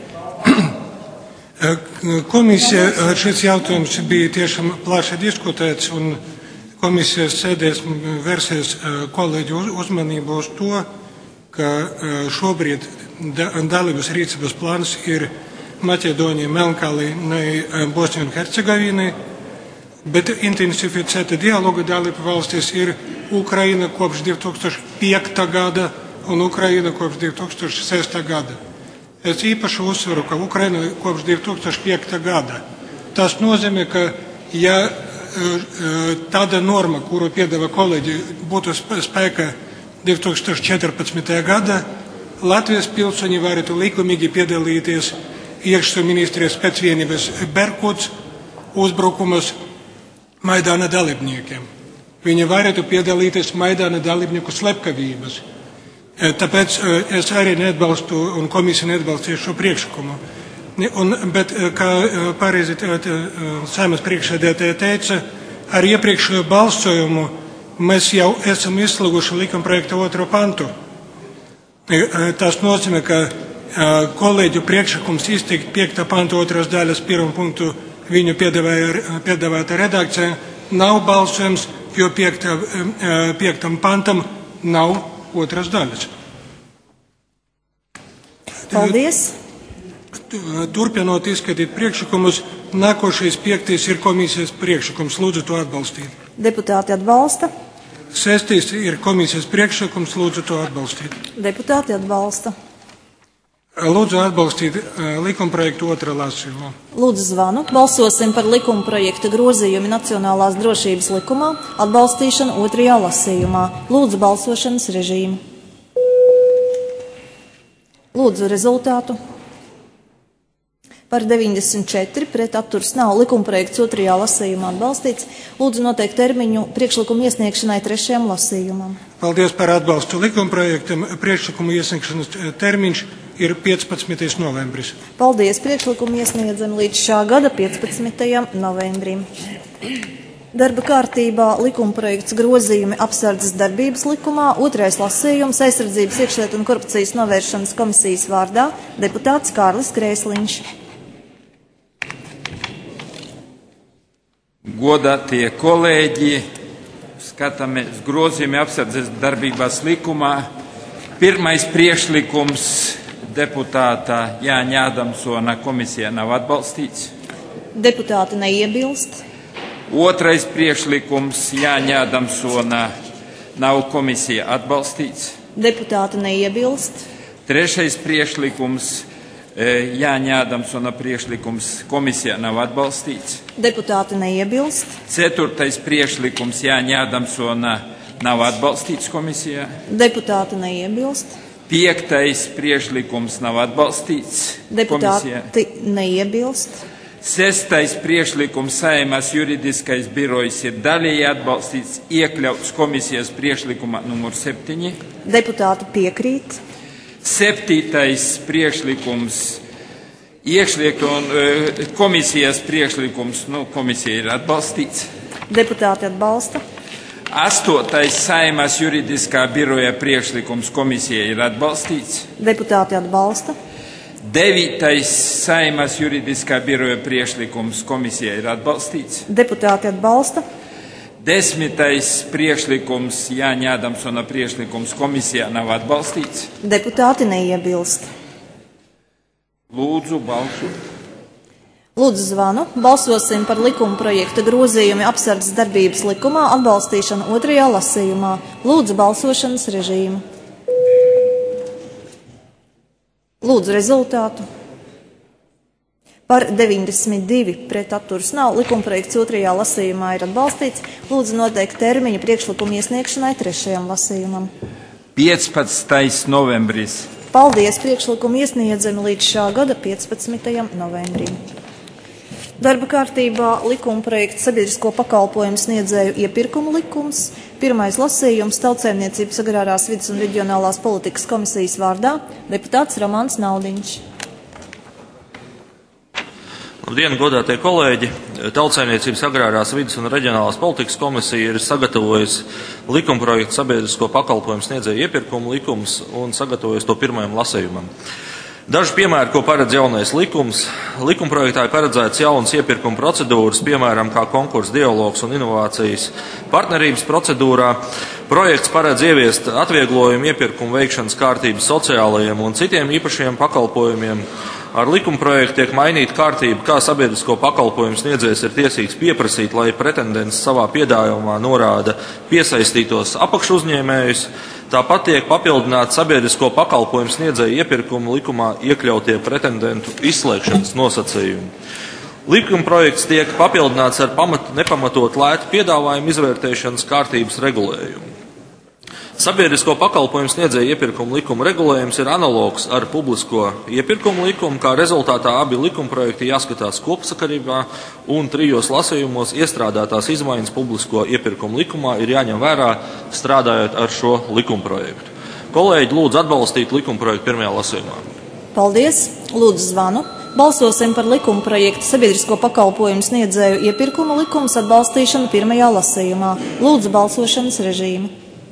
Komisija, šis jautājums bija tiešām plaši diskutēts, un komisijas sēdēs vērsies kolēģu uzmanību uz to, ka šobrīd dalības rīcības plāns ir Maķedonijai, Melnkalnei, Bosnijai un Hercegovinai, bet intensificēta dialoga dalība valstīs ir Ukraina kopš 2005. gada un Ukraina kopš 2006. gada. Es īpaši uzsveru, ka Ukraina kopš 2005. gada. Tas nozīmē, ka ja tāda norma, kuru piedāvā kolēģi, būtu spēkā 2014. gada, Latvijas pilsoņi varētu likumīgi piedalīties iekšļu ministrijas spēcvienības Berkuts uzbrukumus Maidāna dalībniekiem. Viņi varētu piedalīties Maidāna dalībnieku slepkavības. Tāpēc es arī neatbalstu un komisija neatbalstīja šo priekšlikumu. Bet, kā pareizi Saeimas priekšsēdētāja teica, ar iepriekšējo balsojumu mēs jau esam izslēguši likumprojekta 2. pantu. Tas nozīmē, ka kolēģu priekšlikums izteikt 5. pantu 2. daļas 1. punktu viņu piedāvāta redakcija nav balsojums, jo 5. pantam nav 2. daļas. Paldies. Turpinot izskatīt priekšlikumus, nākošais 5. ir komisijas priekšlikums. Lūdzu to atbalstīt. Deputāti atbalsta. 6. ir komisijas priekšlikums. Lūdzu to atbalstīt. Deputāti atbalsta. Lūdzu atbalstīt likumprojektu 2. lasījumā. Lūdzu zvanu. Balsosim par likumprojekta grozījumi Nacionālās drošības likumā, atbalstīšanu 2. lasījumā. Lūdzu balsošanas režīmu. Lūdzu rezultātu. Par 94, pret atturs nav. Likumprojekts 2. lasījumā atbalstīts. Lūdzu noteikt termiņu priekšlikumu iesniegšanai 3. lasījumam. Paldies par atbalstu likumprojektam. Priekšlikumu iesniegšanas termiņš ir 15. novembris. Paldies. Priekšlikumu iesniedzam līdz šā gada 15. novembrim. Darba kārtībā likumprojekts grozījumi apsardzes darbības likumā, 2. lasījums aizsardzības iekšlietu un korupcijas novēršanas komisijas vārdā deputāts Kārlis Krēsliņš. Godātie kolēģi, skatāmies grozījumi apsardzes darbībās likumā. Pirmais priekšlikums deputāta Jāņa Adamsona komisijā nav atbalstīts. Deputāti neiebilst. Otrais priekšlikums Jāņa Adamsona nav komisija atbalstīts. Deputāti neiebilst. Trešais priekšlikums Jāņa Adamsona priekšlikums komisijā nav atbalstīts. Deputāti neiebilst. Ceturtais priekšlikums Jāņa Adamsona nav atbalstīts komisijā. Deputāti neiebilst. Piektais priekšlikums nav atbalstīts komisijā. Deputāti neiebilst. Sestais priekšlikums Saeimas juridiskais birojs ir daļēji atbalstīts, iekļauts komisijas priekšlikuma numur 7. Deputāti piekrīt. Septītais priekšlikums iekšlietu un komisijas priekšlikums, komisija ir atbalstīts. Deputāti atbalsta. Astotais Saeimas juridiskā biroja priekšlikums komisija ir atbalstīts. Deputāti atbalsta. Devītais Saeimas juridiskā biroja priekšlikums komisija ir atbalstīts. Deputāti atbalsta. Desmitais priekšlikums Jāņa Adamsona priekšlikums komisijā nav atbalstīts. Deputāti neiebilst. Lūdzu balsu. Lūdzu zvanu. Balsosim par likuma projekta grozījumi apsardzes darbības likumā atbalstīšanu otrajā lasījumā. Lūdzu balsošanas režīmu. Lūdzu rezultātu. Par 92 pret atturas nav. Likumprojekts otrajā lasījumā ir atbalstīts. Lūdzu noteikt termiņu priekšlikumu iesniegšanai trešajam lasījumam. 15. novembris. Paldies, priekšlikumu iesniedzami līdz šā gada 15. novembrim. Darba kārtībā likuma projekts sabiedrisko pakalpojumu sniedzēju iepirkumu likums. Pirmais lasījums Tautsaimniecības agrārās vides un reģionālās politikas komisijas vārdā deputāts Romāns Naudiņš. Labdien, godātie kolēģi! Tautsaimniecības agrārās vides un reģionālās politikas komisija ir sagatavojusi likumprojektu sabiedrisko pakalpojumu sniedzēju iepirkumu likums un sagatavojusi to pirmajam lasījumam. Daži piemēri, ko paredz jaunais likums. Likumprojektā ir paredzēts jaunas iepirkuma procedūras, piemēram, kā konkursa dialogs un inovācijas partnerības procedūrā. Projekts paredz ieviest atvieglojumu iepirkumu veikšanas kārtības sociālajiem un citiem īpašiem pakalpojumiem. Ar likumprojektu tiek mainīta kārtība, kā sabiedrisko pakalpojumu sniedzējs ir tiesīgs pieprasīt, lai pretendents savā piedāvājumā norāda piesaistītos apakšuzņēmējus. Tāpat tiek papildināti sabiedrisko pakalpojumu sniedzēju iepirkumu likumā iekļautie pretendentu izslēgšanas nosacījumi. Likumprojekts tiek papildināts ar nepamatot lētu piedāvājumu izvērtēšanas kārtības regulējumu. Sabiedrisko pakalpojumu sniedzēju iepirkumu likuma regulējums ir analogs ar publisko iepirkumu likumu, kā rezultātā abi likumprojekti jāskatās kopsakarībā un 3 lasījumos iestrādātās izmaiņas publisko iepirkumu likumā ir jāņem vērā, strādājot ar šo likumprojektu. Kolēģi, lūdzu atbalstīt likumprojektu pirmajā lasījumā. Paldies! Lūdzu zvanu. Balsosim par likumprojektu sabiedrisko pakalpojumu sniedzēju iepirkumu likums atbalstīšanu pirmajā lasījumā. Lūdzu balsošanas režīmu.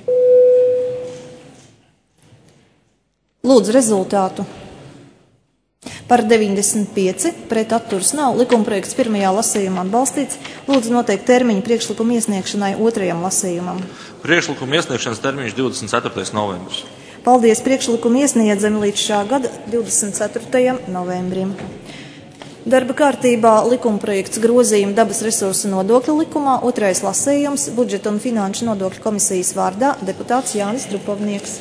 Lūdzu rezultātu. Par 95 pret atturas nav. Likumprojekts pirmajā lasījumā atbalstīts. Lūdzu noteikt termiņu priekšlikumu iesniegšanai otrajam lasījumam. Priekšlikuma iesniegšanas termiņš 24. novembris. Paldies, priekšlikumu iesniedzami līdz šā gada 24. novembrim. Darba kārtībā likumprojekts grozījuma dabas resursu nodokļu likumā, otrais lasījums, budžeta un finanšu nodokļu komisijas vārdā deputāts Jānis Drupovnieks.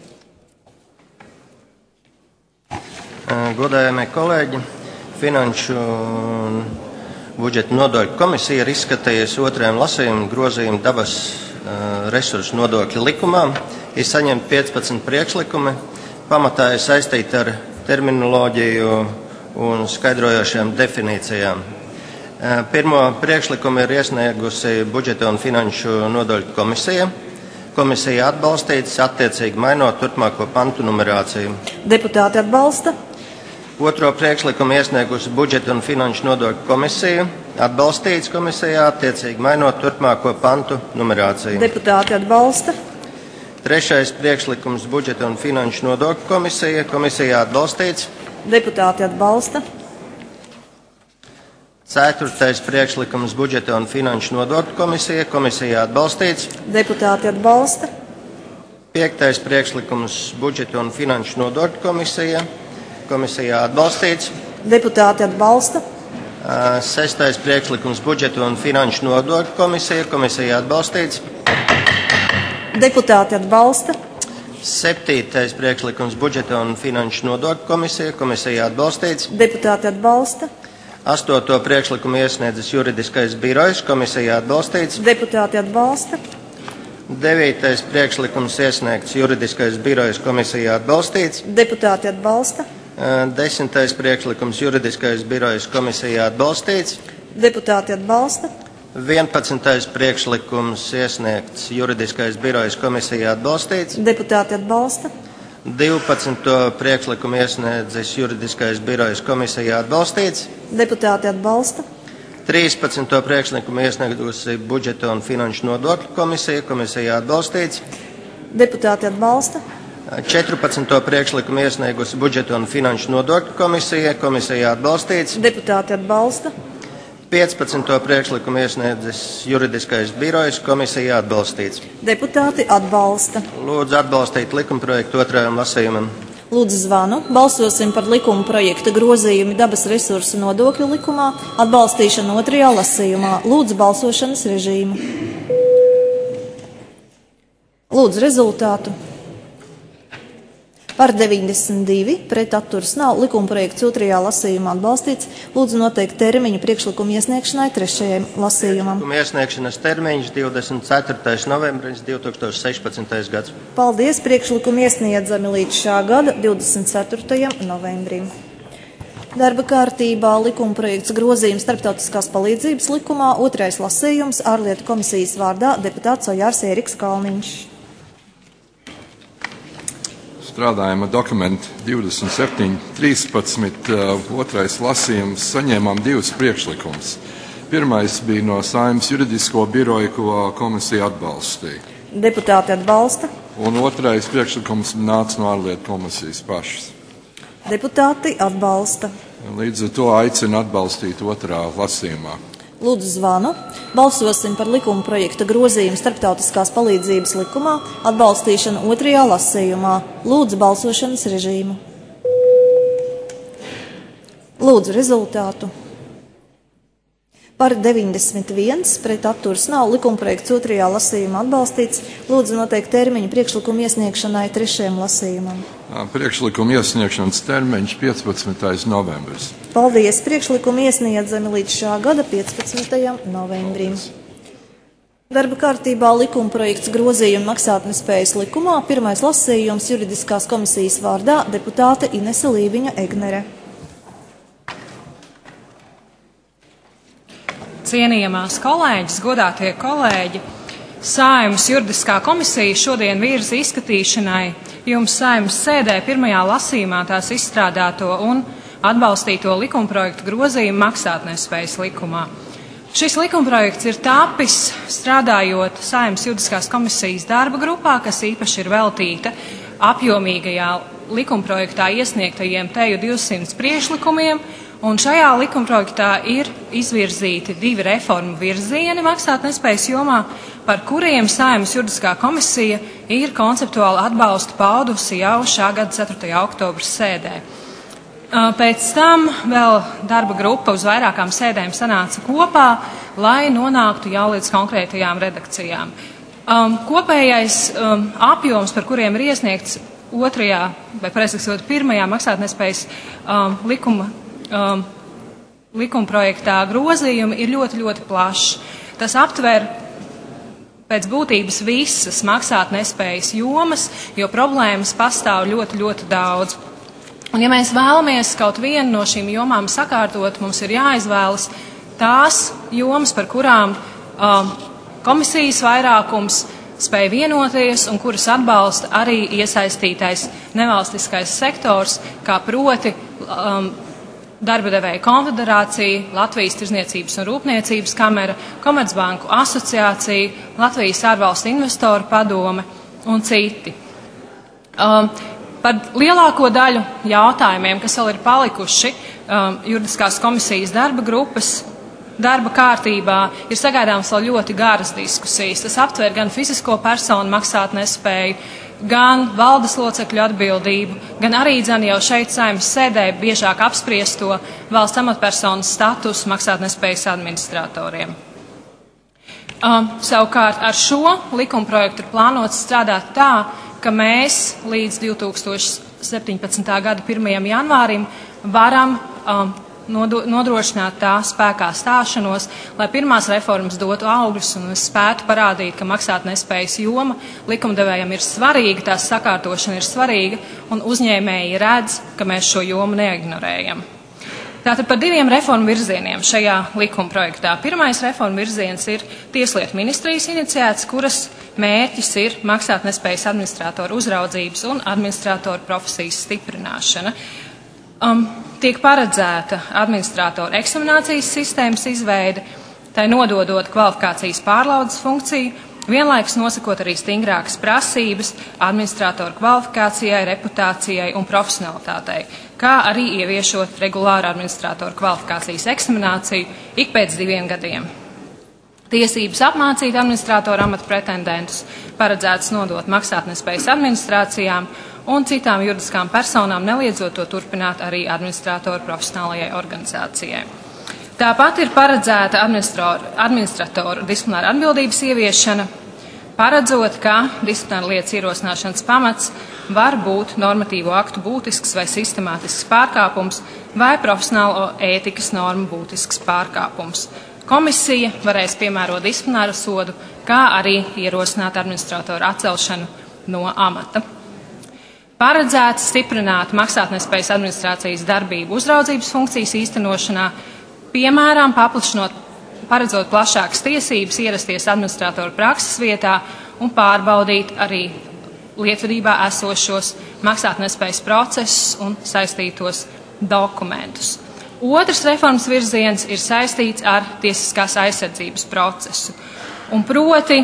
Godājamie kolēģi, Finanšu un budžeta nodokļu komisija ir izskatījusi otrajam lasījumam grozījumu dabas resursu nodokļu likumā. Ir saņemti 15 priekšlikumi, pamatā ir saistīti ar terminoloģiju un skaidrojošām definīcijām. Pirmo priekšlikumu ir iesniegusi budžeta un finanšu nodokļu komisija. Komisija atbalstīts, attiecīgi mainot turpmāko pantu numerāciju. Deputāti atbalsta. Otro priekšlikumu iesniegusi budžeta un finanšu nodokļu komisija. Atbalstīts komisijā, attiecīgi mainot turpmāko pantu numerāciju. Deputāti atbalsta. Trešais priekšlikums budžeta un finanšu nodokļu komisija. Komisijā atbalstīts. Deputāti atbalsta. Ceturtais priekšlikums budžeta un finanšu nodokļu komisija. Komisijā atbalstīts. Deputāti atbalsta. Piektais priekšlikums budžeta un finanšu nodokļu komisija. Komisijā atbalstīts. Deputāti atbalsta. Sestais priekšlikums budžeta un finanšu nodokļu komisija. Komisijā atbalstīts. Deputāti atbalsta. Septītais priekšlikums budžeta un finanšu nodokļu komisija. Komisijā atbalstīts. Deputāti atbalsta. Astoto priekšlikumu iesniedzis juridiskais birojs. Komisijā atbalstīts. Deputāti atbalsta. Devītais priekšlikums iesniegts juridiskais birojs. Komisijā atbalstīts. Deputāti atbalsta. Desmitais priekšlikums juridiskais birojs. Komisijā atbalstīts. Deputāti atbalsta. 11. priekšlikums iesniegts juridiskais birojs. Komisijā atbalstīts. Deputāti atbalsta. 12. priekšlikumu iesniedzis juridiskais birojs. Komisijā atbalstīts. Deputāti atbalsta. 13. priekšlikumu iesniegusi budžeta un finanšu nodokļu komisija. Komisijā atbalstīts. Deputāti atbalsta. 14. priekšlikumu iesniegusi budžeta un finanšu nodokļu komisija. Komisijā atbalstīts. Deputāti atbalsta. 15. priekšlikumu iesniedzis juridiskais birojs. Komisijā atbalstīts. Deputāti atbalsta. Lūdzu atbalstīt likumprojektu otrajam lasījumam. Lūdzu zvanu. Balsosim par likuma projekta grozījumi dabas resursu nodokļu likumā, atbalstīšanu 2. lasījumā. Lūdzu balsošanas režīmu. Lūdzu rezultātu. Par 92, pret atturas nav. Likumprojekts 2. lasījumā atbalstīts. Lūdzu noteikt termiņu priekšlikumu iesniegšanai 3. lasījumam. Priekšlikuma iesniegšanas termiņš 24. novembris 2016. gads. Paldies, priekšlikumu iesniedzami līdz šā gada 24. novembrim. Darba kārtībā likumprojekts grozījums starptautiskās palīdzības likumā, 2. lasījums, ārlietu komisijas vārdā deputāts Ojārs Ēriks Kalniņš. Strādājam ar dokumentu 27.13. 2. lasījums, saņēmām 2 priekšlikumus. Pirmais bija no Saeimas juridisko biroja, ko komisija atbalstīja. Deputāti atbalsta. Un 2. priekšlikums nāca no ārlietu komisijas pašas. Deputāti atbalsta. Līdz ar to aicinu atbalstīt 2. lasījumā. Lūdzu zvanu. Balsosim par likuma projekta grozījumu starptautiskās palīdzības likumā, atbalstīšanu 2. lasījumā. Lūdzu balsošanas režīmu. Lūdzu rezultātu. Par 91, pret atturas nav. Likumprojekts 2. lasījumā atbalstīts. Lūdzu noteikt termiņu priekšlikumu iesniegšanai 3. lasījumam. Priekšlikuma iesniegšanas termiņš 15. novembris. Paldies! Priekšlikumu iesniedzami līdz šā gada 15. novembrim. Darba kārtībā likumprojekts grozījuma maksātnespējas likumā, 1. lasījums juridiskās komisijas vārdā deputāte Inese Līviņa Egnere. Cienījamās kolēģis, godātie kolēģi, Saeimas juridiskā komisija šodien virza izskatīšanai jums Saeimas sēdē 1. lasījumā tās izstrādāto un atbalstīto likumprojektu grozījumu maksātnespējas likumā. Šis likumprojekts ir tapis strādājot Saeimas juridiskās komisijas darba grupā, kas īpaši ir veltīta apjomīgajā likumprojektā iesniegtajiem teju 200 priekšlikumiem, un šajā likumprojektā ir izvirzīti 2 reformu virzieni maksātnespējas jomā, par kuriem Saeimas juridiskā komisija ir konceptuāli atbalstu paudusi jau šā gada 4. oktobra sēdē. Pēc tam vēl darba grupa uz vairākām sēdēm sanāca kopā, lai nonāktu jau līdz konkrētajām redakcijām. Kopējais apjoms, par kuriem ir iesniegts 2. vai precīzāk 1. maksātnespējas likumprojektā grozījumi ir ļoti, ļoti plašs. Tas aptver pēc būtības visas maksātnespējas jomas, jo problēmas pastāv ļoti, ļoti daudz. Un ja mēs vēlamies kaut vienu no šīm jomām sakārtot, mums ir jāizvēlas tās jomas, par kurām komisijas vairākums spēja vienoties un kuras atbalsta arī iesaistītais nevalstiskais sektors, kā proti Darba devēja konfederācija, Latvijas tirzniecības un rūpniecības kamera, Komercbanku asociācija, Latvijas ārvalstu investoru padome un citi. Par lielāko daļu jautājumiem, kas vēl ir palikuši juridiskās komisijas darba grupas darba kārtībā, ir sagaidāms vēl ļoti garas diskusijas. Tas aptver gan fizisko personu maksātnespēju, gan valdes locekļu atbildību, gan arī jau šeit Saeimas sēdē biežāk apspriesto valsts amatpersonas statusu maksātnespējas administratoriem. Savukārt ar šo likumprojektu ir plānots strādāt tā, ka mēs līdz 2017. gada 1. janvārim varam nodrošināt tā spēkā stāšanos, lai pirmās reformas dotu augļus un spētu parādīt, ka maksātnespējas joma likumdevējam ir svarīga, tās sakārtošana ir svarīga, un uzņēmēji redz, ka mēs šo jomu neignorējam. Tātad par 2 reformu virzieniem šajā likumprojektā. Pirmais reformu virziens ir Tieslietu ministrijas iniciēts, kuras mērķis ir maksātnespējas administratoru uzraudzības un administratoru profesijas stiprināšana. Tiek paredzēta administratoru eksaminācijas sistēmas izveide, tai nododot kvalifikācijas pārbaudes funkciju, vienlaikus nosakot arī stingrākas prasības administratoru kvalifikācijai, reputācijai un profesionalitātei, kā arī ieviešot regulāru administratoru kvalifikācijas eksamināciju ik pēc 2 gadiem. tiesības apmācīt administratoru amata pretendentus, paredzētas nodot maksātnespējas administrācijām un citām juridiskām personām, neliedzot to turpināt arī administratoru profesionālajai organizācijai. Tāpat ir paredzēta administratoru disciplināra atbildības ieviešana, paredzot, ka disciplināra lietas ierosināšanas pamats var būt normatīvo aktu būtisks vai sistemātisks pārkāpums vai profesionālo ētikas normu būtisks pārkāpums. Komisija varēs piemērot disciplināru sodu, kā arī ierosināt administratoru atcelšanu no amata. Paredzēts stiprināt maksātnespējas administrācijas darbību uzraudzības funkcijas īstenošanā, piemēram, paredzot plašākas tiesības ierasties administratoru prakses vietā un pārbaudīt arī lietvedībā esošos maksātnespējas procesus un saistītos dokumentus. Otrs reformas virziens ir saistīts ar tiesiskās aizsardzības procesu. Un proti,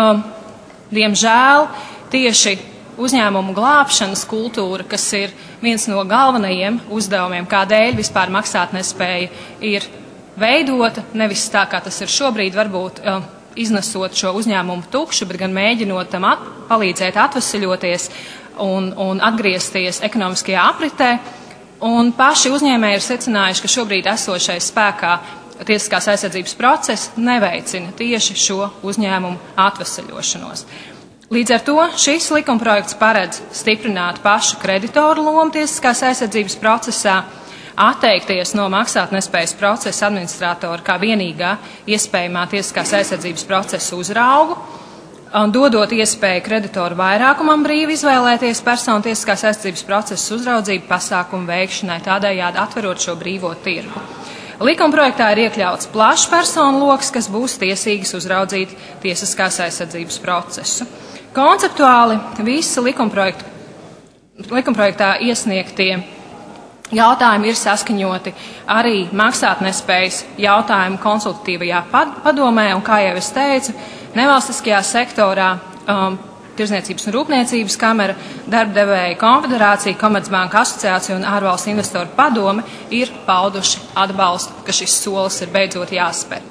diemžēl, tieši uzņēmumu glābšanas kultūra, kas ir viens no galvenajiem uzdevumiem, kādēļ vispār maksātnespēja ir veidota, nevis tā, kā tas ir šobrīd, varbūt iznesot šo uzņēmumu tukšu, bet gan mēģinot tam palīdzēt atvesaļoties un atgriezties ekonomiskajā apritē. Un paši uzņēmēji ir secinājuši, ka šobrīd esošais spēkā tiesiskās aizsardzības process neveicina tieši šo uzņēmumu atvesaļošanos. Līdz ar to šis likumprojekts paredz stiprināt pašu kreditoru lomu tiesiskās aizsardzības procesā, atteikties no maksātnespējas procesa administratora kā vienīgā iespējamā tiesiskās aizsardzības procesa uzraugu, dodot iespēju kreditoru vairākumam brīvi izvēlēties personu tiesiskās aizsardzības procesa uzraudzību pasākumu veikšanai, tādējādi atverot šo brīvo tirgu. Likumprojektā ir iekļauts plašs personu loks, kas būs tiesīgas uzraudzīt tiesiskās aizsardzības procesu. Konceptuāli visi likumprojektā iesniegtie jautājumi ir saskaņoti arī maksātnespējas jautājumu konsultatīvajā padomē, un, kā jau es teicu, nevalstiskajā sektorā Tirzniecības un Rūpniecības kamera, Darbdevēja konfederācija, Komercbanka asociācija un ārvalstu investoru padome ir pauduši atbalstu, ka šis solis ir beidzot jāspēr.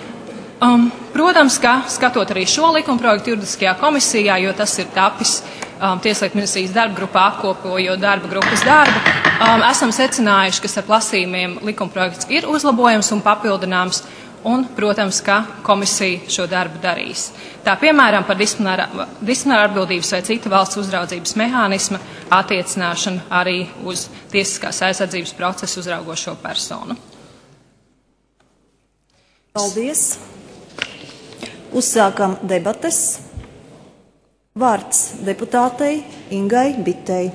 Protams, ka skatot arī šo likumprojektu juridiskajā komisijā, jo tas ir tapis Tieslietu ministrijas darba grupā, apkopojot darba grupas darbu, esam secinājuši, ka ar lasījumiem likumprojekts ir uzlabojams un papildināms, un, protams, ka komisija šo darbu darīs. Tā, piemēram, par disciplināru atbildības vai cita valsts uzraudzības mehānisma attiecināšanu arī uz tiesiskās aizsardzības procesu uzraugošo personu. Paldies! Uzsākam debates. Vārds deputātei Ingai Bitei.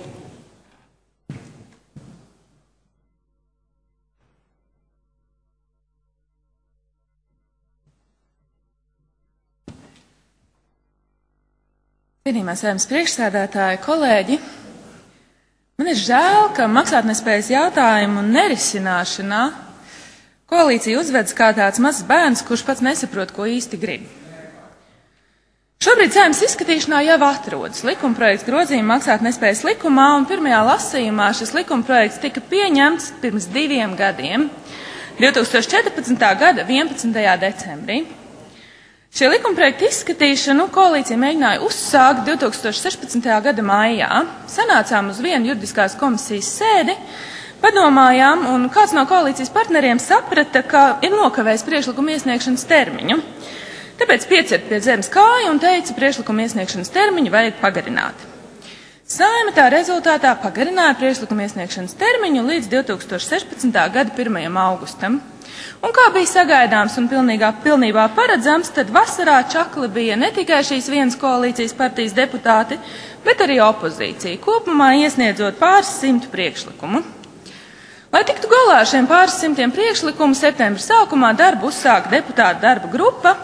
Cienījamā Saeimas priekšsēdētāja, kolēģi, man ir žēl, ka maksātnespējas jautājumu nerisināšanā koalīcija uzvedas kā tāds mazs bērns, kurš pats nesaprot, ko īsti grib. Šobrīd Saeimas izskatīšanā jau atrodas likumprojekts grozījuma maksātnespējas likumā, un pirmajā lasījumā šis likumprojekts tika pieņemts pirms 2 gadiem, 2014. gada 11. decembrī. Šie likumprojekti izskatīšanu koalīcija mēģināja uzsākt 2016. gada maijā. Sanācām uz vienu juridiskās komisijas sēdi, padomājām, un kāds no koalīcijas partneriem saprata, ka ir nokavējis priekšlikumu iesniegšanas termiņu. Tāpēc piecert pie zemes kāju un teica, priekšlikumu iesniegšanas termiņu vajag pagarināt. Saeima tā rezultātā pagarināja priekšlikumu iesniegšanas termiņu līdz 2016. gada 1. augustam. Un kā bija sagaidāms un pilnībā paredzams, tad vasarā čakli bija ne tikai šīs vienas koalīcijas partijas deputāti, bet arī opozīcija, kopumā iesniedzot pāris simtu priekšlikumu. Lai tiktu galā ar šiem pāris simtiem priekšlikumu, septembra sākumā darbu uzsāka deputāta darba grupa,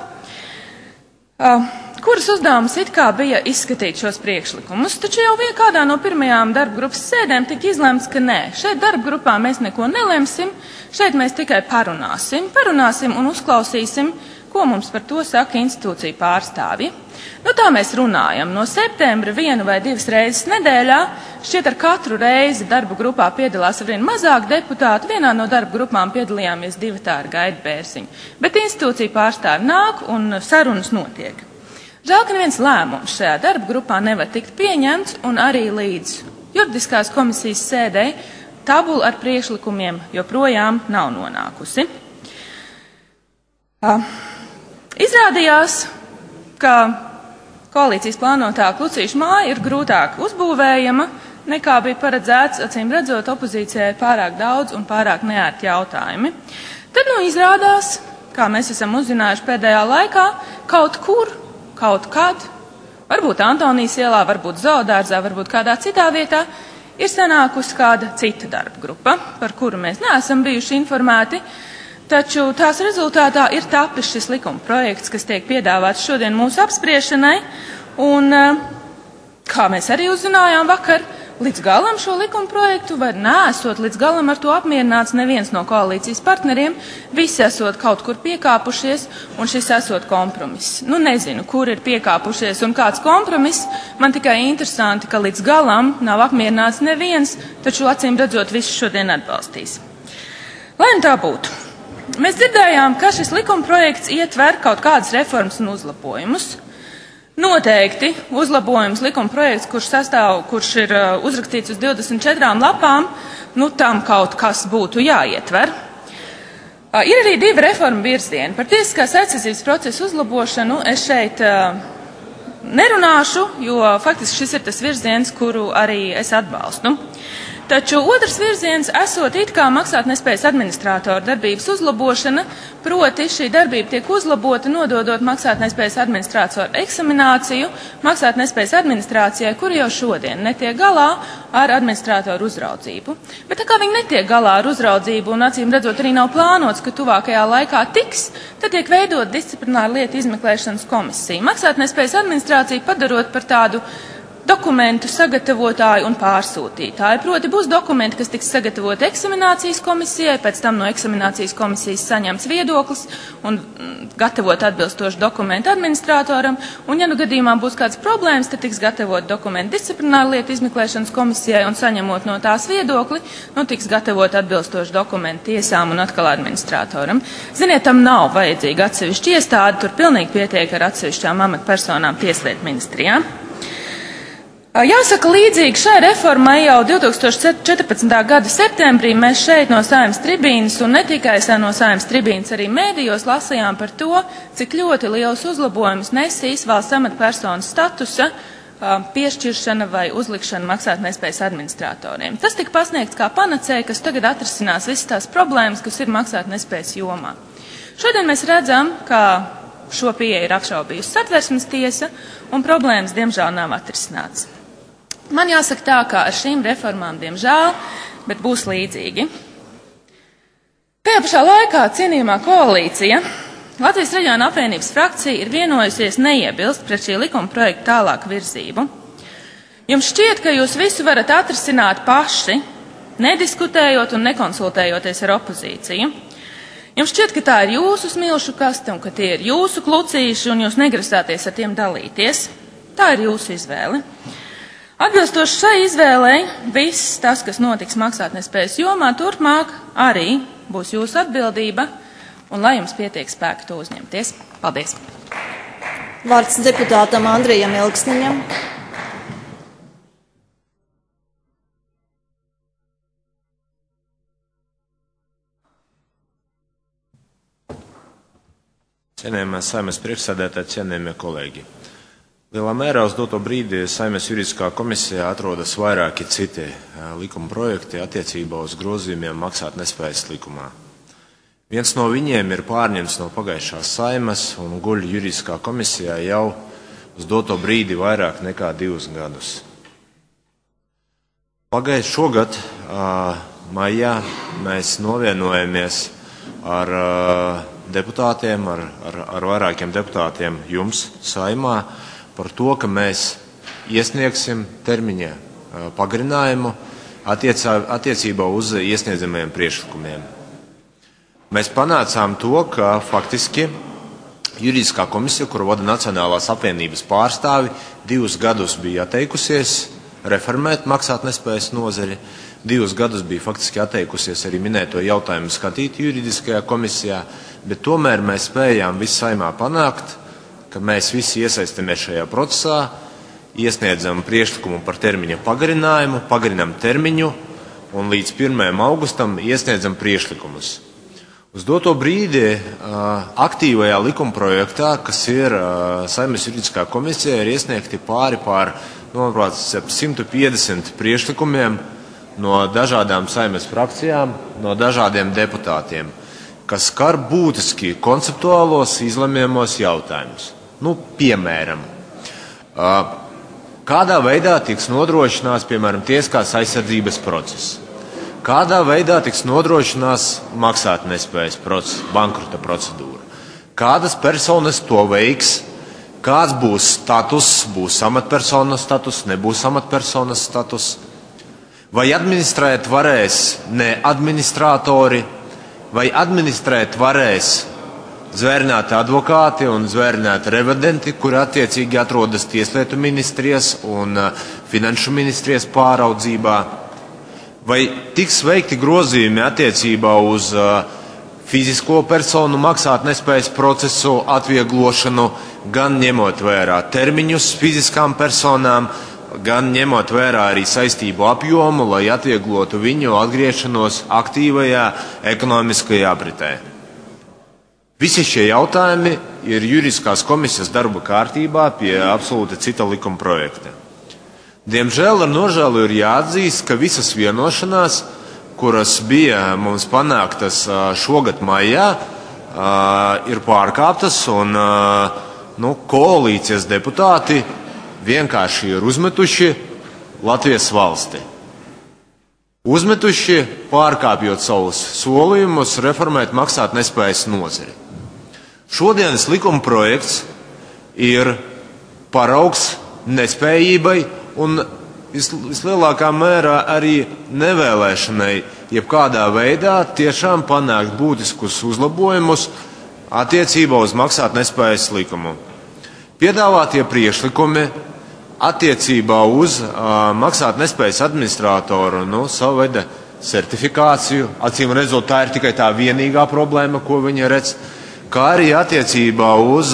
kuras uzdevums it kā bija izskatīt šos priekšlikumus, taču jau kādā no pirmajām darba grupas sēdēm tika izlemts, ka nē, šeit darba grupā mēs neko nelemsim, šeit mēs tikai parunāsim un uzklausīsim, ko mums par to saka institūcija pārstāvji. Tā mēs runājam. No septembra 1 vai 2 reizes nedēļā, šķiet ar katru reizi darba grupā piedalās arvien mazāk deputātu, vienā no darba grupām piedalījāmies divatāri Gaida Bērziņa. Bet institūcija pārstāvi nāk un sarunas notiek. Žēl, ka neviens lēmums šajā darba grupā nevar tikt pieņemts un arī līdz juridiskās komisijas sēdei tabula ar priekšlikumiem joprojām nav nonākusi. Izrādījās, ka koalīcijas plānotā Klucīša māja ir grūtāk uzbūvējama, nekā bija paredzēts, acīm redzot, opozīcijai pārāk daudz un pārāk neērti jautājumi. Tad izrādās, kā mēs esam uzzinājuši pēdējā laikā, kaut kur, kaut kad, varbūt Antonijas ielā, varbūt Zoodārzā, varbūt kādā citā vietā, ir sanākusi kāda cita darba grupa, par kuru mēs neesam bijuši informēti, taču tās rezultātā ir tapis šis likuma projekts, kas tiek piedāvāts šodien mūsu apspriešanai, un, kā mēs arī uzzinājām vakar, līdz galam šo likuma projektu var neesot līdz galam ar to apmierināts neviens no koalīcijas partneriem, visi esot kaut kur piekāpušies, un šis esot kompromiss. Nezinu, kur ir piekāpušies un kāds kompromiss, man tikai interesanti, ka līdz galam nav apmierināts neviens, taču acīm redzot visu šodien atbalstīs. Lai tā būtu. Mēs dzirdējām, ka šis likumprojekts ietver kaut kādas reformas un uzlabojumus. Noteikti uzlabojums likumprojekts, kurš ir uzrakstīts uz 24 lapām, tam kaut kas būtu jāietver. Ir arī 2 reformu virzieni. Par tiesiskās aizsardzības procesu uzlabošanu es šeit nerunāšu, jo faktiski šis ir tas virziens, kuru arī es atbalstu. Taču otrs virziens esot it kā maksātnespējas administrātora darbības uzlabošana, proti šī darbība tiek uzlabota, nododot maksātnespējas administrātoru eksamināciju maksātnespējas administrācijai, kur jau šodien netiek galā ar administrātoru uzraudzību. Bet tā kā viņi netiek galā ar uzraudzību un acīm redzot arī nav plānots, ka tuvākajā laikā tiks, tad tiek veidot disciplināru lietu izmeklēšanas komisiju. Maksātnespējas administrāciju padarot par tādu dokumentu sagatavotāju un pārsūtītāju. Proti būs dokumenti, kas tiks sagatavoti eksaminācijas komisijai, pēc tam no eksaminācijas komisijas saņemts viedoklis un gatavot atbilstošu dokumentu administratoram, un ja gadījumā būs kāds problēmas, tad tiks gatavot dokumentu disciplināru lietu izmeklēšanas komisijai un saņemot no tās viedokli, tiks gatavot atbilstošu dokumentu tiesām un atkal administratoram. Ziniet, tam nav vajadzīga atsevišķa iestāde, tur pilnīgi pietiek ar atsevišķām amatpersonām Tieslietu ministrijā. Jāsaka, līdzīgi šai reformai jau 2014. gada septembrī mēs šeit no Saeimas tribīnes un ne tikai no Saeimas tribīnes arī mēdījos lasījām par to, cik ļoti liels uzlabojums nesīs valsts amatpersonas statusa piešķiršana vai uzlikšana maksātnespējas administratoriem. Tas tika pasniegts kā panacēja, kas tagad atrisinās visas tās problēmas, kas ir maksātnespējas jomā. Šodien mēs redzam, ka šo pieeju ir apšaubījusi Satversmes tiesa un problēmas diemžēl nav atrisināts. Man jāsaka tā, ka ar šīm reformām, diemžēl, bet būs līdzīgi. Tajā pašā laikā cienījumā koalīcija, Latvijas Reģiona apvienības frakcija ir vienojusies neiebilst pret šī likuma projekta tālāku virzību. Jums šķiet, ka jūs visu varat atrisināt paši, nediskutējot un nekonsultējoties ar opozīciju. Jums šķiet, ka tā ir jūsu smilšu kaste un ka tie ir jūsu klucīši un jūs negrasāties ar tiem dalīties. Tā ir jūsu izvēle. Atbilstoši šai izvēlei, viss tas, kas notiks maksātnespējas jomā, turpmāk arī būs jūsu atbildība, un lai jums pietiek spēka to uzņemties. Paldies! Vārds deputātam Andrijam Ilgsniņam. Cienījamais Saeimas priekšsēdētāji, cienījamie kolēģi. Lielā mērā uz doto brīdi Saeimas juridiskā komisijā atrodas vairāki citi likuma projekti attiecībā uz grozījumiem maksātnespējas likumā. Viens no viņiem ir pārņemts no pagājušās Saeimas un guļ juridiskā komisijā jau uz doto brīdi vairāk nekā 2 gadus. Šogad maijā mēs novienojamies ar deputātiem, ar vairākiem deputātiem jums Saeimā par to, ka mēs iesniegsim termiņa pagarinājumu attiecībā uz iesniedzamajiem priekšlikumiem. Mēs panācām to, ka faktiski Juridiskā komisija, kuru vada Nacionālās apvienības pārstāvi, 2 gadus bija atteikusies reformēt maksātnespējas nozari, 2 gadus bija faktiski atteikusies arī minēto jautājumu skatīt juridiskajā komisijā, bet tomēr mēs spējām visu Saeimā panākt, ka mēs visi iesaistamies šajā procesā, iesniedzam priekšlikumu par termiņa pagarinājumu, pagarinam termiņu un līdz 1. augustam iesniedzam priekšlikumus. Uz doto brīdi aktīvajā likumprojektā, kas ir Saeimas juridiskā komisija, ir iesniegti pār 150 priekšlikumiem no dažādām Saeimas frakcijām, no dažādiem deputātiem, kas skar būtiski konceptuālos izlemjamos jautājumus. Piemēram, kādā veidā tiks nodrošināts, piemēram, tiesiskās aizsardzības process? Kādā veidā tiks nodrošinās maksātnespējas process, bankrota procedūra? Kādas personas to veiks? Kāds būs status? Būs amatpersonas status, nebūs amatpersonas status? Vai administrēt varēs ne administratori? Vai administrēt varēs zvērināti advokāti un zvērināti revidenti, kuri attiecīgi atrodas Tieslietu ministrijas un Finanšu ministrijas pāraudzībā? Vai tiks veikti grozījumi attiecībā uz fizisko personu maksātnespējas procesu atvieglošanu, gan ņemot vērā termiņus fiziskām personām, gan ņemot vērā arī saistību apjomu, lai atvieglotu viņu atgriešanos aktīvajā ekonomiskajā apritē? Visi šie jautājumi ir juridiskās komisijas darba kārtībā pie absolūti cita likuma projekta. Diemžēl ar nožēlu ir jāatzīst, ka visas vienošanās, kuras bija mums panāktas šogad maijā, ir pārkāptas un koalīcijas deputāti vienkārši ir uzmetuši Latvijas valsti. Uzmetuši, pārkāpjot savus solījumus, reformēt maksātnespējas nozari. Šodienas likuma projekts ir paraugs nespējībai un vislielākā mērā arī nevēlēšanai jebkādā veidā tiešām panākt būtiskus uzlabojumus attiecībā uz maksātnespējas likumu. Piedāvātie priekšlikumi attiecībā uz maksātnespējas administratoru savu veidu certifikāciju, acīm redzot, tā ir tikai tā vienīgā problēma, ko viņi redz, kā arī attiecībā uz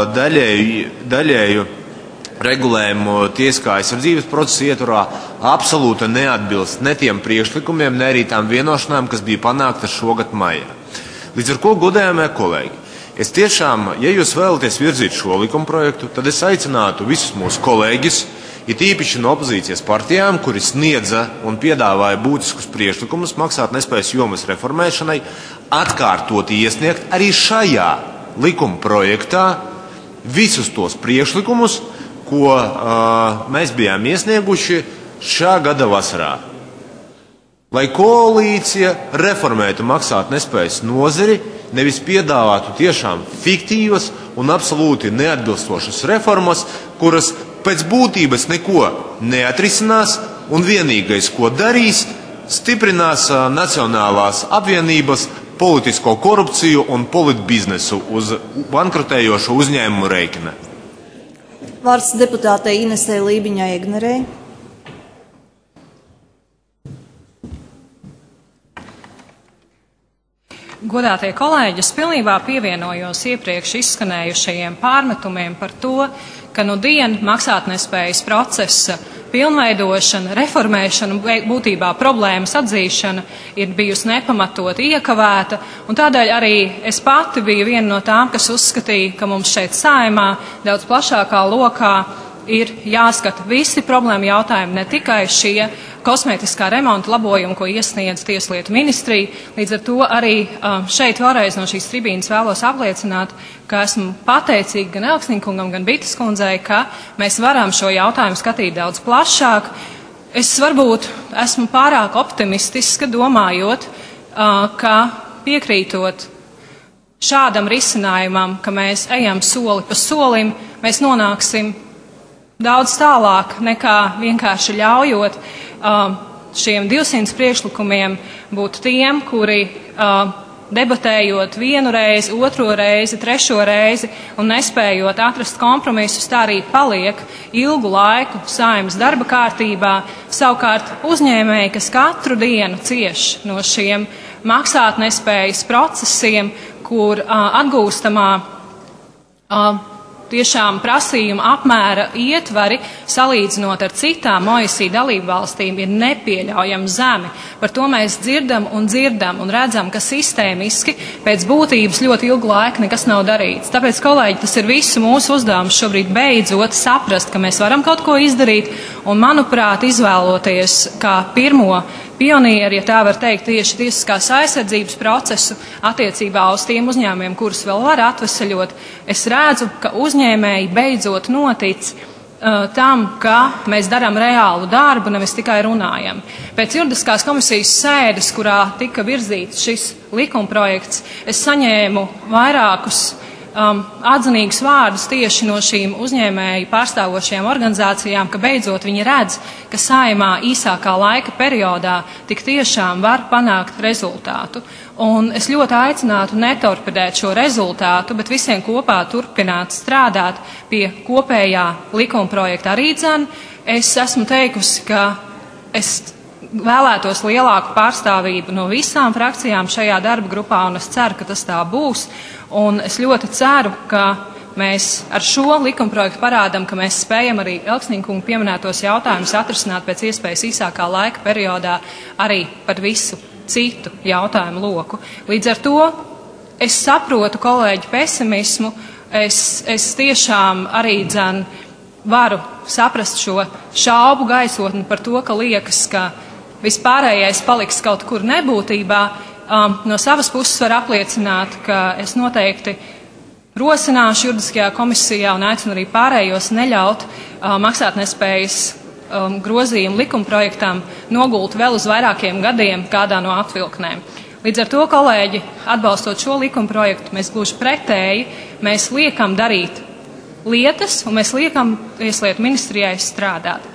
daļēju regulējumu tiesiskā aizsardzības procesa ietvarā absolūti neatbilst ne tiem priekšlikumiem, ne arī tām vienošanām, kas bija panāktas šogad maijā. Līdz ar ko, godējamie kolēģi, es tiešām, ja jūs vēlaties virzīt šo likumprojektu, tad es aicinātu visus mūsu kolēģus, it īpaši no opozīcijas partijām, kuri sniedza un piedāvāja būtiskus priekšlikumus maksātnespējas jomas reformēšanai, atkārtot iesniegt arī šajā likumprojektā visus tos priekšlikumus, ko mēs bijām iesnieguši šā gada vasarā. Lai koalīcija reformētu maksātnespējas nozari, nevis piedāvātu tiešām fiktīvas un absolūti neatbilstošas reformas, kuras pēc būtības neko neatrisinās un vienīgais, ko darīs, stiprinās Nacionālās apvienības politisko korupciju un politbiznesu uz bankrotējošu uzņēmumu rēķina. Vārds deputātei Inesei Lībiņai Egnerei. Godātie kolēģi, es pilnībā pievienojos iepriekš izskanējušajiem pārmetumiem par to, ka nudien maksātnespējas procesa pilnveidošana, reformēšana, būtībā problēmas atzīšana ir bijusi nepamatot iekavēta, un tādēļ arī es pati biju viena no tām, kas uzskatīja, ka mums šeit Saeimā daudz plašākā lokā ir jāskata visi problēma jautājumi, ne tikai šie kosmētiskā remonta labojumi, ko iesniedz Tieslietu ministrija. Līdz ar to arī šeit vēlreiz no šīs tribīnes vēlos apliecināt, ka esmu pateicīga gan Elksniņkungam, gan Bites kundzei, ka mēs varam šo jautājumu skatīt daudz plašāk. Es varbūt esmu pārāk optimistiska, domājot, ka piekrītot šādam risinājumam, ka mēs ejam soli pa solim, mēs nonāksim daudz tālāk nekā vienkārši ļaujot šiem 200 priekšlikumiem būt tiem, kuri debatējot vienu reizi, otro reizi, trešo reizi un nespējot atrast kompromisus, tā arī paliek ilgu laiku Saeimas darba kārtībā. Savukārt uzņēmēji, kas katru dienu cieš no šiem maksātnespējas procesiem, kur atgūstamā tiešām prasījuma apmēra ietvari, salīdzinot ar citām OECD dalību valstīm, ir nepieļaujami zemi. Par to mēs dzirdam un redzam, ka sistēmiski pēc būtības ļoti ilgu laiku nekas nav darīts. Tāpēc, kolēģi, tas ir visu mūsu uzdevums šobrīd beidzot saprast, ka mēs varam kaut ko izdarīt, un, manuprāt, izvēloties kā pirmo pionieri, ja tā var teikt, tieši tiesiskās aizsardzības procesu attiecībā uz tiem uzņēmumiem, kurus vēl var atveseļot, es redzu, ka uzņēmēji beidzot notic tam, ka mēs darām reālu darbu, nevis tikai runājam. Pēc juridiskās komisijas sēdes, kurā tika virzīts šis likumprojekts, es saņēmu vairākus atzinīgus vārdus tieši no šīm uzņēmēju pārstāvošajām organizācijām, ka beidzot viņi redz, ka Saeimā īsākā laika periodā tik tiešām var panākt rezultātu. Un es ļoti aicinātu netorpedēt šo rezultātu, bet visiem kopā turpināt strādāt pie kopējā likumprojekta arī dzen. Es esmu teikusi, ka es vēlētos lielāku pārstāvību no visām frakcijām šajā darba grupā, un es ceru, ka tas tā būs. Un es ļoti ceru, ka mēs ar šo likumprojektu parādam, ka mēs spējam arī Elksniņa kunga pieminētos jautājumus atrisināt pēc iespējas īsākā laika periodā arī par visu citu jautājumu loku. Līdz ar to es saprotu kolēģu pesimismu, es tiešām arī varu saprast šo šaubu gaisotni par to, ka liekas, ka vispārējais paliks kaut kur nebūtībā. No savas puses var apliecināt, ka es noteikti rosināšu juridiskajā komisijā un aicinu arī pārējos neļaut maksātnespējas grozījumu likumprojektam nogult vēl uz vairākiem gadiem kādā no atvilknēm. Līdz ar to, kolēģi, atbalstot šo likumprojektu, mēs gluži pretēji, mēs liekam darīt lietas un mēs liekam Tieslietu ministrijai strādāt.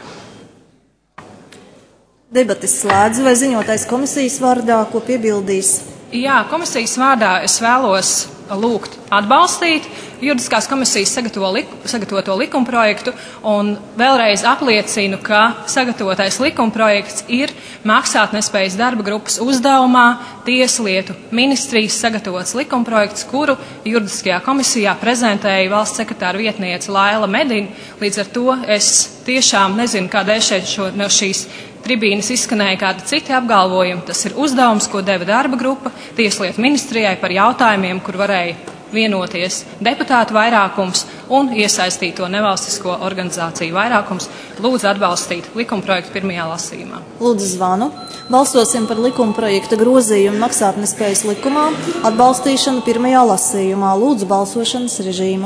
Debates slēdz, vai ziņotājs komisijas vārdā, ko piebildīs? Jā, komisijas vārdā es vēlos lūgt atbalstīt juridiskās komisijas sagatavoto likumprojektu un vēlreiz apliecinu, ka sagatavotais likumprojekts ir maksātnespējas darba grupas uzdevumā Tieslietu ministrijas sagatavots likumprojekts, kuru juridiskajā komisijā prezentēja valsts sekretāra vietniece Laila Medina. Līdz ar to es tiešām nezinu, kādēļ šeit no šīs tribīnes izskanēja kādi citi apgalvojumi. Tas ir uzdevums, ko deva darba grupa Tieslietu ministrijai par jautājumiem, kur varēja vienoties deputātu vairākums un iesaistīto nevalstisko organizāciju vairākums. Lūdzu atbalstīt likumprojektu pirmajā lasījumā. Lūdzu zvanu. Balsosim par likumprojekta grozījumu maksātnespējas likumā. Atbalstīšanu pirmajā lasījumā. Lūdzu balsošanas režīmu.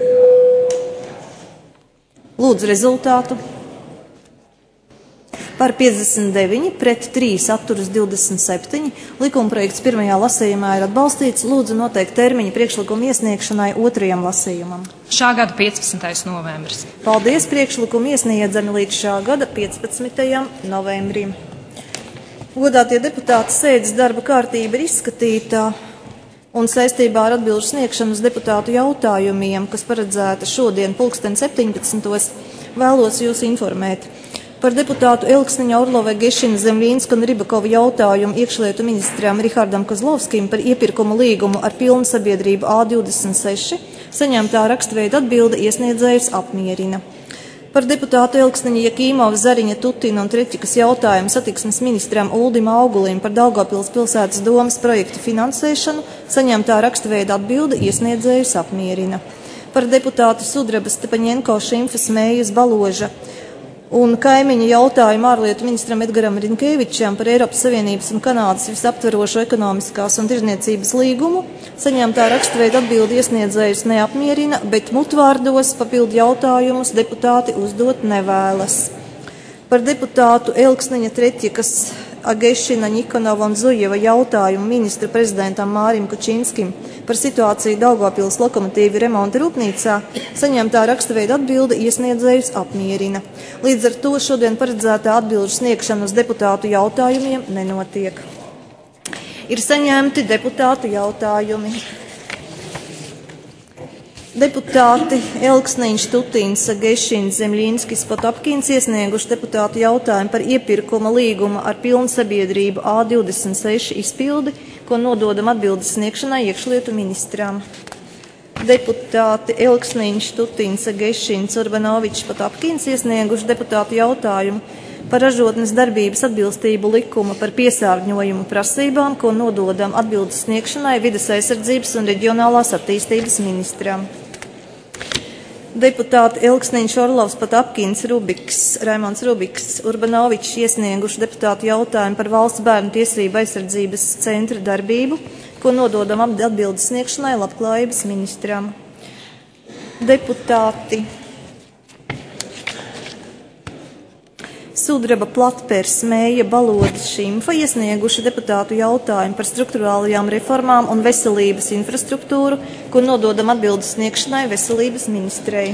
Lūdzu rezultātu. Par 59, pret 3 atturas 27. Likumprojekts pirmajā lasījumā ir atbalstīts. Lūdzu noteikt termiņu priekšlikumu iesniegšanai otrajam lasījumam. Šā gada 15. novembris. Paldies, priekšlikumu iesniedzami līdz šā gada 15. novembrim. Godātie deputāti, sēdes darba kārtība ir izskatīta un saistībā ar atbilžu sniegšanu uz deputātu jautājumiem, kas paredzēta šodien 17. vēlos jūs informēt. Par deputātu Elksniņa, Orlova, Gešina, Zemlīnska un Ribakova jautājumu iekšlietu ministram Rihardam Kozlovskim par iepirkumu līgumu ar pilnu sabiedrību A26 saņemtā rakstveida atbilde iesniedzējs apmierina. Par deputātu Elksniņa, Jakīmova, Zariņa, Tutina un Treķikas jautājumu satiksmes ministram Uldim Augulim par Daugavpils pilsētas domas projektu finansēšanu saņemtā rakstveida atbilde iesniedzējs apmierina. Par deputātu Sudrabas, Stepaņenko, Šimfas, Mējas, Baloža un kaimiņa jautājumu ārlietu ministram Edgaram Rinkēvičam par Eiropas Savienības un Kanādas visaptverošo ekonomiskās un tirdzniecības līgumu saņemtā rakstveida atbildi iesniedzējus neapmierina, bet mutvārdos papildu jautājumus deputāti uzdot nevēlas. Par deputātu Elksniņa, Treķikas, Agešina, Nikonova un Zujeva jautājumu ministra prezidentam Mārim Kučinskim par situāciju Daugavpils lokomotīvi remonta rūpnīcā saņemtā rakstveida atbilde iesniedzējus apmierina. Līdz ar to šodien paredzētā atbilžu sniegšana uz deputātu jautājumiem nenotiek. Ir saņemti deputātu jautājumi. Deputāti Elksniņš, Tutīns, Gešins, Zemļīnskis, Potapkins iesnieguši deputātu jautājumu par iepirkuma līguma ar pilnsabiedrību A26 izpildi, ko nododam atbildes sniegšanai iekšlietu ministram. Deputāti Elksniņš, Tutīns, Gešins, Urbanovičs, Potapkins iesnieguši deputātu jautājumu par ražotnes darbības atbilstību likuma par piesārņojumu prasībām, ko nododam atbildes sniegšanai vides aizsardzības un reģionālās attīstības ministram. Deputāti Elksniņš, Orlovs, Potapkins, Rubiks, Raimonds Rubiks, Urbanovičs iesnieguši deputātu jautājumu par valsts bērnu tiesību aizsardzības centra darbību, ko nododam atbildes sniegšanai labklājības ministram. Deputāti Sudraba, Platpers, Mēja, Balodis, Šimfa iesnieguši deputātu jautājumu par strukturālajām reformām un veselības infrastruktūru, ko nododam atbildes sniegšanai veselības ministrei.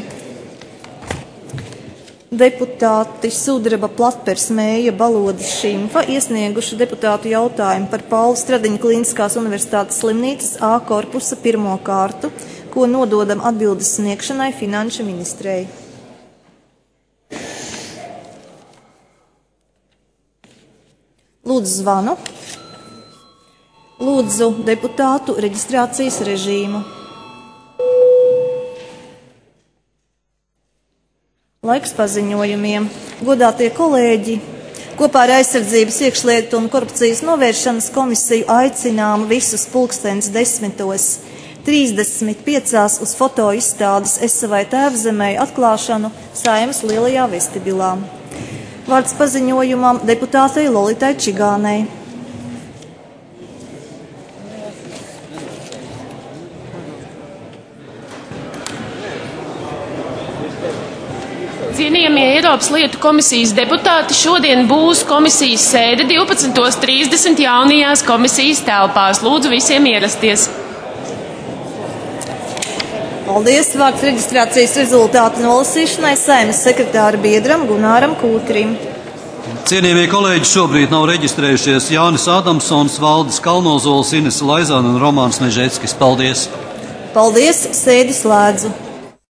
Deputāti Sudraba, Platpers, Mēja, Balodis, Šimfa iesnieguši deputātu jautājumu par Paula Stradiņa Kliniskās universitātes slimnīcas A korpusa 1. kārtu, ko nododam atbildes sniegšanai finanšu ministrei. Lūdzu zvanu. Lūdzu deputātu reģistrācijas režīmu. Laiks paziņojumiem. Godātie kolēģi, kopā ar Aizsardzības, iekšlietu un korupcijas novēršanas komisiju aicinām visus 10:35 uz fotoizstādes Es savai tēvzemei atklāšanu Saeimas lielajā vestibilā. Vārds paziņojumam deputātei Lolitai Čigānei. Cienījamie Eiropas lietu komisijas deputāti, šodien būs komisijas sēde 12:30 jaunajās komisijas telpās. Lūdzu visiem ierasties. Paldies! Vārds reģistrācijas rezultātu nolasīšanai Saeimas sekretāra biedram Gunāram Kūtrim. Cienījamie kolēģi, šobrīd nav reģistrējušies Jānis Ādamsons, Valdis Kalnozols, Inese Laizāne un Romāns Mežeckis. Paldies! Paldies! Sēdi slēdzu!